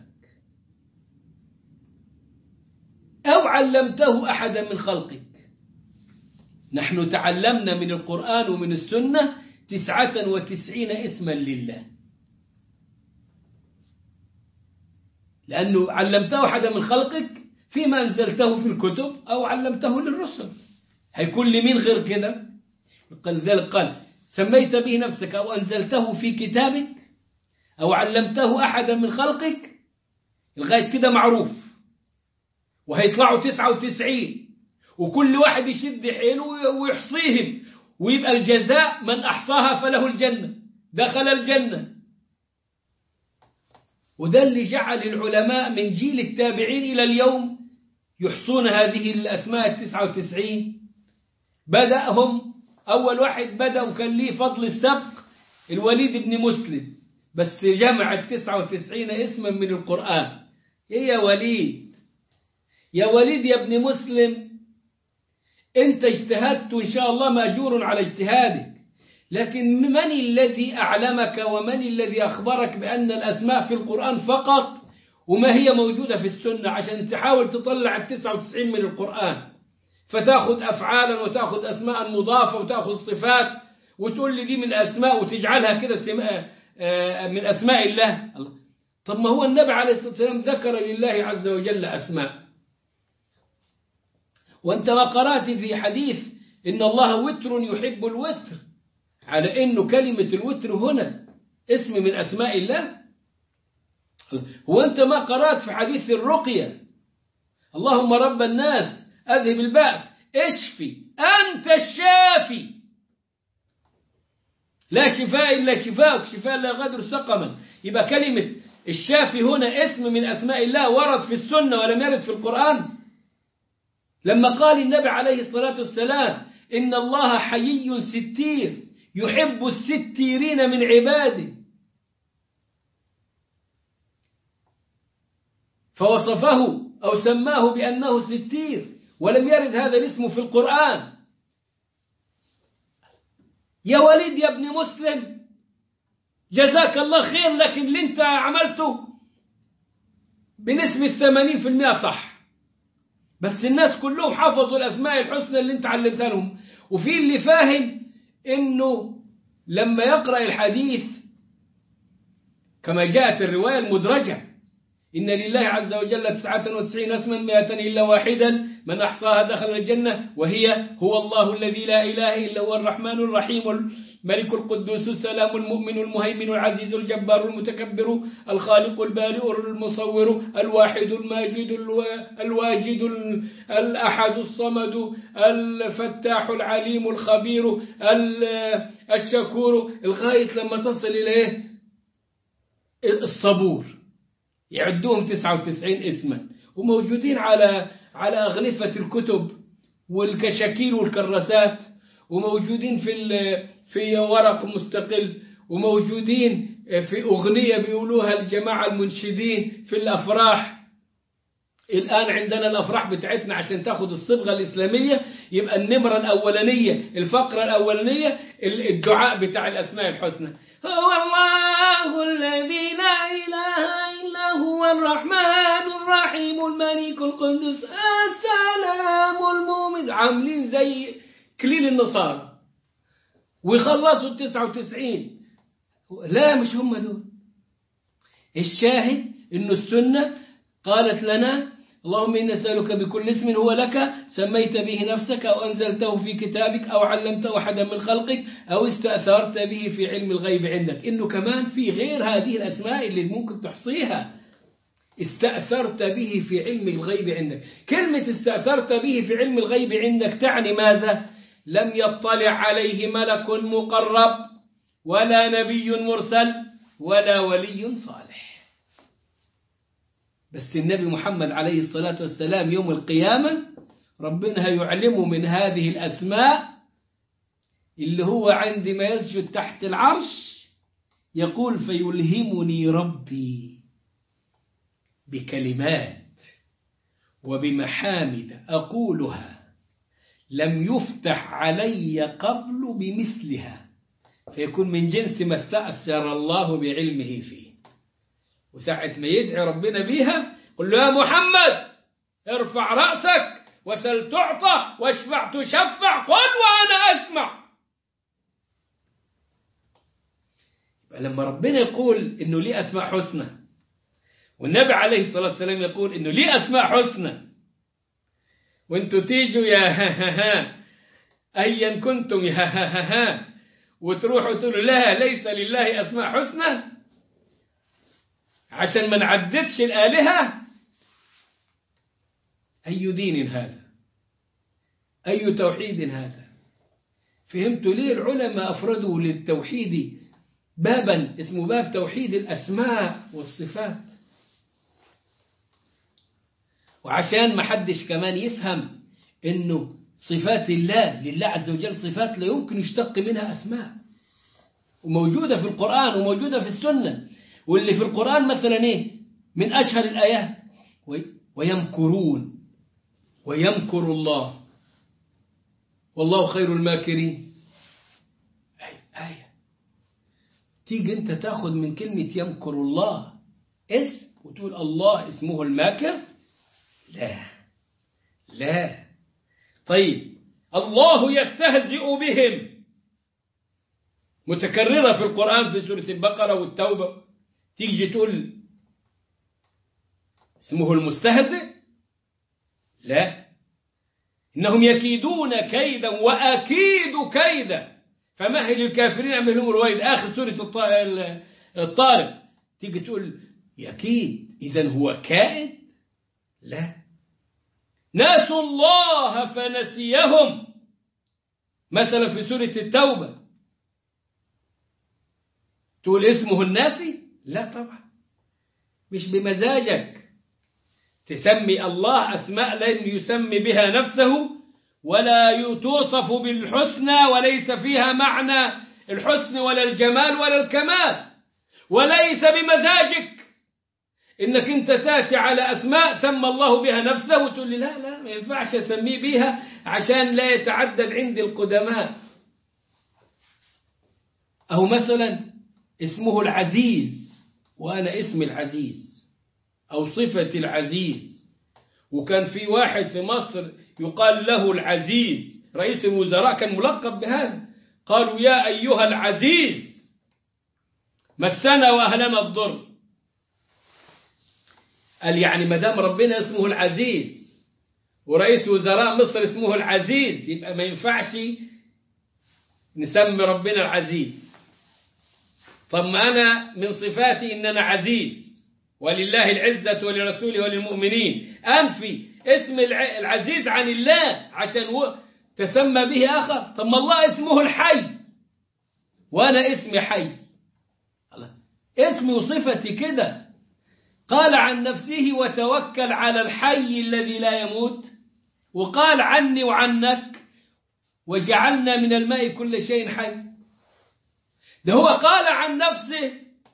أو علمته أحدا من خلقك. نحن تعلمنا من القرآن ومن السنة تسعة وتسعين اسما لله، لأنه علمته أحدا من خلقك فيما أنزلته في الكتب أو علمته للرسل. هيكون لمين غير كده؟ قال ذلك قال سميت به نفسك أو أنزلته في كتابك أو علمته أحدا من خلقك، لغاية كده معروف، وهيطلعوا تسعة وتسعين، وكل واحد يشد حيله ويحصيهم، ويبقى الجزاء من أحصاها فله الجنة، دخل الجنة. وده اللي جعل العلماء من جيل التابعين إلى اليوم يحصون هذه الأسماء التسعة وتسعين. بدأهم أول واحد بدأ وكان ليه فضل السبق الوليد بن مسلم، بس جمع التسعة وتسعين اسما من القرآن. إيه يا وليد، يا وليد يا ابن مسلم، أنت اجتهدت إن شاء الله مأجور على اجتهادك، لكن من الذي أعلمك ومن الذي أخبرك بأن الأسماء في القرآن فقط وما هي موجودة في السنة، عشان تحاول تطلع التسعة وتسعين من القرآن، فتأخذ أفعالا وتأخذ أسماء مضافة وتأخذ صفات وتقول لي دي من أسماء وتجعلها كده من أسماء الله. طب ما هو النبي عليه الصلاة والسلام ذكر لله عز وجل أسماء، وأنت ما قرأت في حديث إن الله وتر يحب الوتر على إنه كلمة الوتر هنا اسم من أسماء الله؟ هو أنت ما قرأت في حديث الرقية اللهم رب الناس أذهب البأس اشفي أنت الشافي لا شفاء إلا شفاءك شفاء لا يغادر سقما. يبقى كلمة الشافي هنا اسم من أسماء الله ورد في السنة ولم يرد في القرآن. لما قال النبي عليه الصلاة والسلام إن الله حيي ستير يحب الستيرين من عباده، فوصفه أو سماه بأنه ستير ولم يرد هذا الاسم في القرآن. يا وليد يا ابن مسلم جزاك الله خير، لكن اللي انت عملته بنسبة ثمانين في المئة صح، بس الناس كلهم حفظوا الأسماء الحسنى اللي انت علمتها لهم، وفي اللي فاهم انه لما يقرأ الحديث كما جاءت الرواية المدرجة إن لله عز وجل تسعة وتسعين اسما مئة إلا واحدا من أحصاها دخل الجنة، وهي هو الله الذي لا إله إلا هو الرحمن الرحيم الملك القدوس السلام المؤمن المهيمن العزيز الجبار المتكبر الخالق البارئ المصور الواحد الماجد الواجد الأحد الصمد الفتاح العليم الخبير الشكور، لغاية لما تصل إليه الصبور. يعدوهم تسعة وتسعين اسما، وموجودين على على أغلفة الكتب والكشاكيل والكراسات، وموجودين في في ورق مستقل، وموجودين في أغنية بيقولوها الجماعة المنشدين في الأفراح. الآن عندنا الأفراح بتاعتنا عشان تاخد الصبغة الإسلامية يبقى النمرة الأولانية، الفقرة الأولانية الدعاء بتاع الأسماء الحسنى: هو الله الذي لا إله إلا هو الرحمن الرحيم الملك القدوس السلام المؤمن. عاملين زي كليل النصارى ويخلصوا التسعة وتسعين. لا، مش هم دول. الشاهد إنه السنة قالت لنا: اللهم إنا نسألك بكل اسم هو لك سميت به نفسك أو أنزلته في كتابك أو علمته أحدا من خلقك أو استأثرت به في علم الغيب عندك. إنه كمان في غير هذه الأسماء اللي ممكن تحصيها. استأثرت به في علم الغيب عندك. كلمة استأثرت به في علم الغيب عندك تعني ماذا؟ لم يطلع عليه ملك مقرب ولا نبي مرسل ولا ولي صالح. بس النبي محمد عليه الصلاة والسلام يوم القيامة ربنا يعلمه من هذه الأسماء، اللي هو عندما يسجد تحت العرش يقول: فيلهمني ربي بكلمات وبمحامد أقولها لم يفتح علي قبل بمثلها، فيكون من جنس ما استأثر الله بعلمه فيه. وساعة ما يدعي ربنا بيها قل له: يا محمد ارفع رأسك وسل تعطى واشفع تشفع، قل وأنا أسمع. لما ربنا يقول إنه ليه أسماء حسنى، والنبي عليه الصلاة والسلام يقول إنه ليه أسماء حسنى، وانتوا تيجوا يا ها ها ها أيا كنتم يا ها ها ها وتروحوا تقولوا لا ليس لله أسماء حسنى عشان ما نعددش الآلهة، أي دين هذا؟ أي توحيد هذا؟ فهمتوا ليه العلماء أفردوا للتوحيد بابا اسمه باب توحيد الأسماء والصفات؟ وعشان ما حدش كمان يفهم إنه صفات الله لله عز وجل صفات لا يمكن يشتق منها أسماء، وموجودة في القرآن وموجودة في السنة. واللي في القرآن مثلا إيه من أشهر الآيات: ويمكرون ويمكر الله والله خير الماكرين. أي آية تيجي أنت تأخذ من كلمة يمكر الله اسم وتقول الله اسمه الماكر؟ لا لا. طيب الله يستهزئ بهم متكررة في القرآن في سورة البقرة والتوبة، تيجي تقول اسمه المستهزئ؟ لا. إنهم يكيدون كيدا وأكيد كيدا فمهل الكافرين أمهلهم رويد. آخر سورة الطارق تيجي تقول يكيد، إذن هو كائد؟ لا. ناسوا الله فنسيهم مثلا في سورة التوبة، تقول اسمه الناسي؟ لا طبعا، مش بمزاجك تسمي الله أسماء لم يسمي بها نفسه ولا توصف بالحسنى وليس فيها معنى الحسن ولا الجمال ولا الكمال، وليس بمزاجك إنك أنت تأتي على أسماء سمى الله بها نفسه وتقول لي لا لا ما ينفعش أسميه بها عشان لا يتعدد عندي القدماء. أو مثلا اسمه العزيز وأنا اسمي العزيز أو صفة العزيز، وكان في واحد في مصر يقال له العزيز، رئيس الوزراء كان ملقب بهذا، قالوا يا أيها العزيز مسنا وأهلنا الضر. قال يعني مدام ربنا اسمه العزيز ورئيس وزراء مصر اسمه العزيز يبقى ما ينفعش نسمي ربنا العزيز. طب ما أنا من صفاتي إن أنا عزيز ولله العزة ولرسوله وللمؤمنين، أنفي اسم العزيز عن الله عشان تسمى به آخر؟ طب ما الله اسمه الحي وأنا اسمي حي، الله اسمي وصفتي كده، قال عن نفسه وتوكل على الحي الذي لا يموت، وقال عني وعنك وجعلنا من الماء كل شيء حي. ده هو قال عن نفسه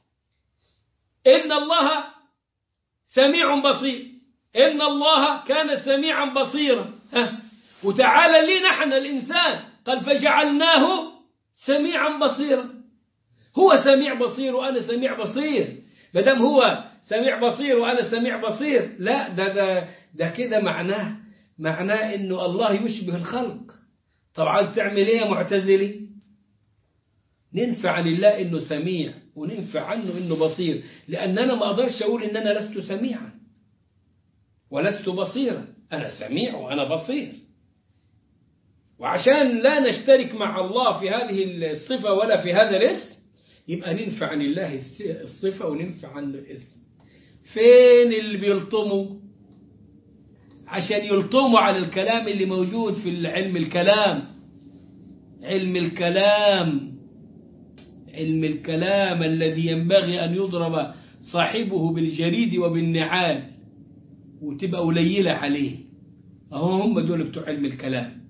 إن الله سميع بصير، إن الله كان سميعا بصيرا. وتعالى لي نحن الإنسان قال فجعلناه سميعا بصيرا. هو سميع بصير وأنا سميع بصير، مادام هو سميع بصير وأنا سميع بصير، لا ده ده ده كده معناه معناه إنه الله يشبه الخلق. طب عايز تعمل إيه يا معتزلي؟ ننفع عن الله إنه سميع وننفع عنه إنه بصير، لأن أنا ما أقدرش أقول إن أنا لست سميعا ولست بصيرا، أنا سميع وأنا بصير. وعشان لا نشترك مع الله في هذه الصفة ولا في هذا الاسم، يبقى ننفع عن الله الصفة وننفع عنه الاسم. فين اللي بيلطموا عشان يلطموا على الكلام اللي موجود في علم الكلام؟ علم الكلام علم الكلام الذي ينبغي أن يضرب صاحبه بالجريد وبالنعال وتبقى قليلة عليه. أهو هم دول بتوع علم الكلام.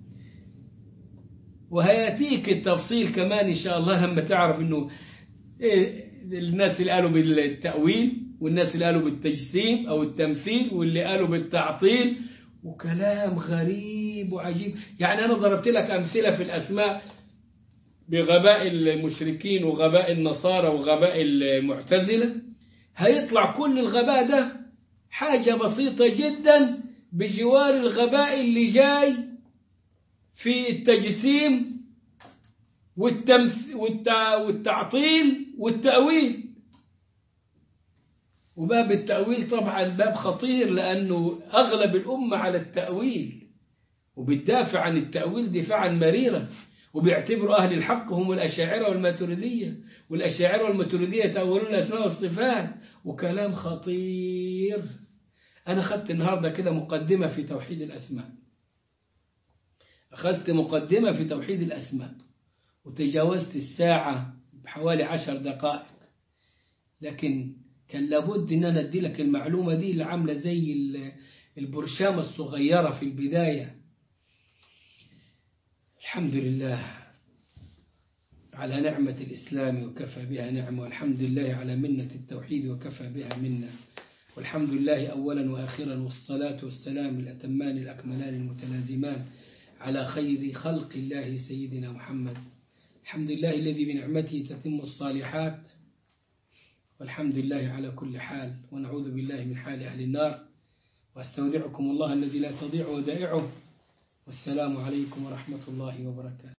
وهياتيك التفصيل كمان إن شاء الله لما تعرف إنه الناس اللي قالوا بالتأويل والناس اللي قالوا بالتجسيم أو التمثيل واللي قالوا بالتعطيل، وكلام غريب وعجيب. يعني أنا ضربت لك أمثلة في الأسماء بغباء المشركين وغباء النصارى وغباء المعتزلة، هيطلع كل الغباء ده حاجة بسيطة جدا بجوار الغباء اللي جاي في التجسيم والتعطيل والتأويل. وباب التأويل طبعا باب خطير، لأنه أغلب الأمة على التأويل وبتدافع عن التأويل دفاعا مريرا، وبيعتبروا أهل الحق هم الأشاعرة والماتريدية، والأشاعرة والماتريدية تأولون الأسماء والصفات، وكلام خطير. أنا أخذت النهاردة كده مقدمة في توحيد الأسماء، أخذت مقدمة في توحيد الأسماء وتجاوزت الساعة بحوالي عشر دقائق، لكن كان لابد أن أنا أدي لك المعلومة دي اللي عاملة زي البرشامة الصغيرة في البداية. الحمد لله على نعمة الإسلام وكفى بها نعمة، والحمد لله على منة التوحيد وكفى بها منة، والحمد لله أولا وآخرا، والصلاة والسلام الأتمان الأكملان المتلازمان على خير خلق الله سيدنا محمد. الحمد لله الذي بنعمته تتم الصالحات، والحمد لله على كل حال، ونعوذ بالله من حال أهل النار، واستودعكم الله الذي لا تضيع ودائعه، والسلام عليكم ورحمة الله وبركاته.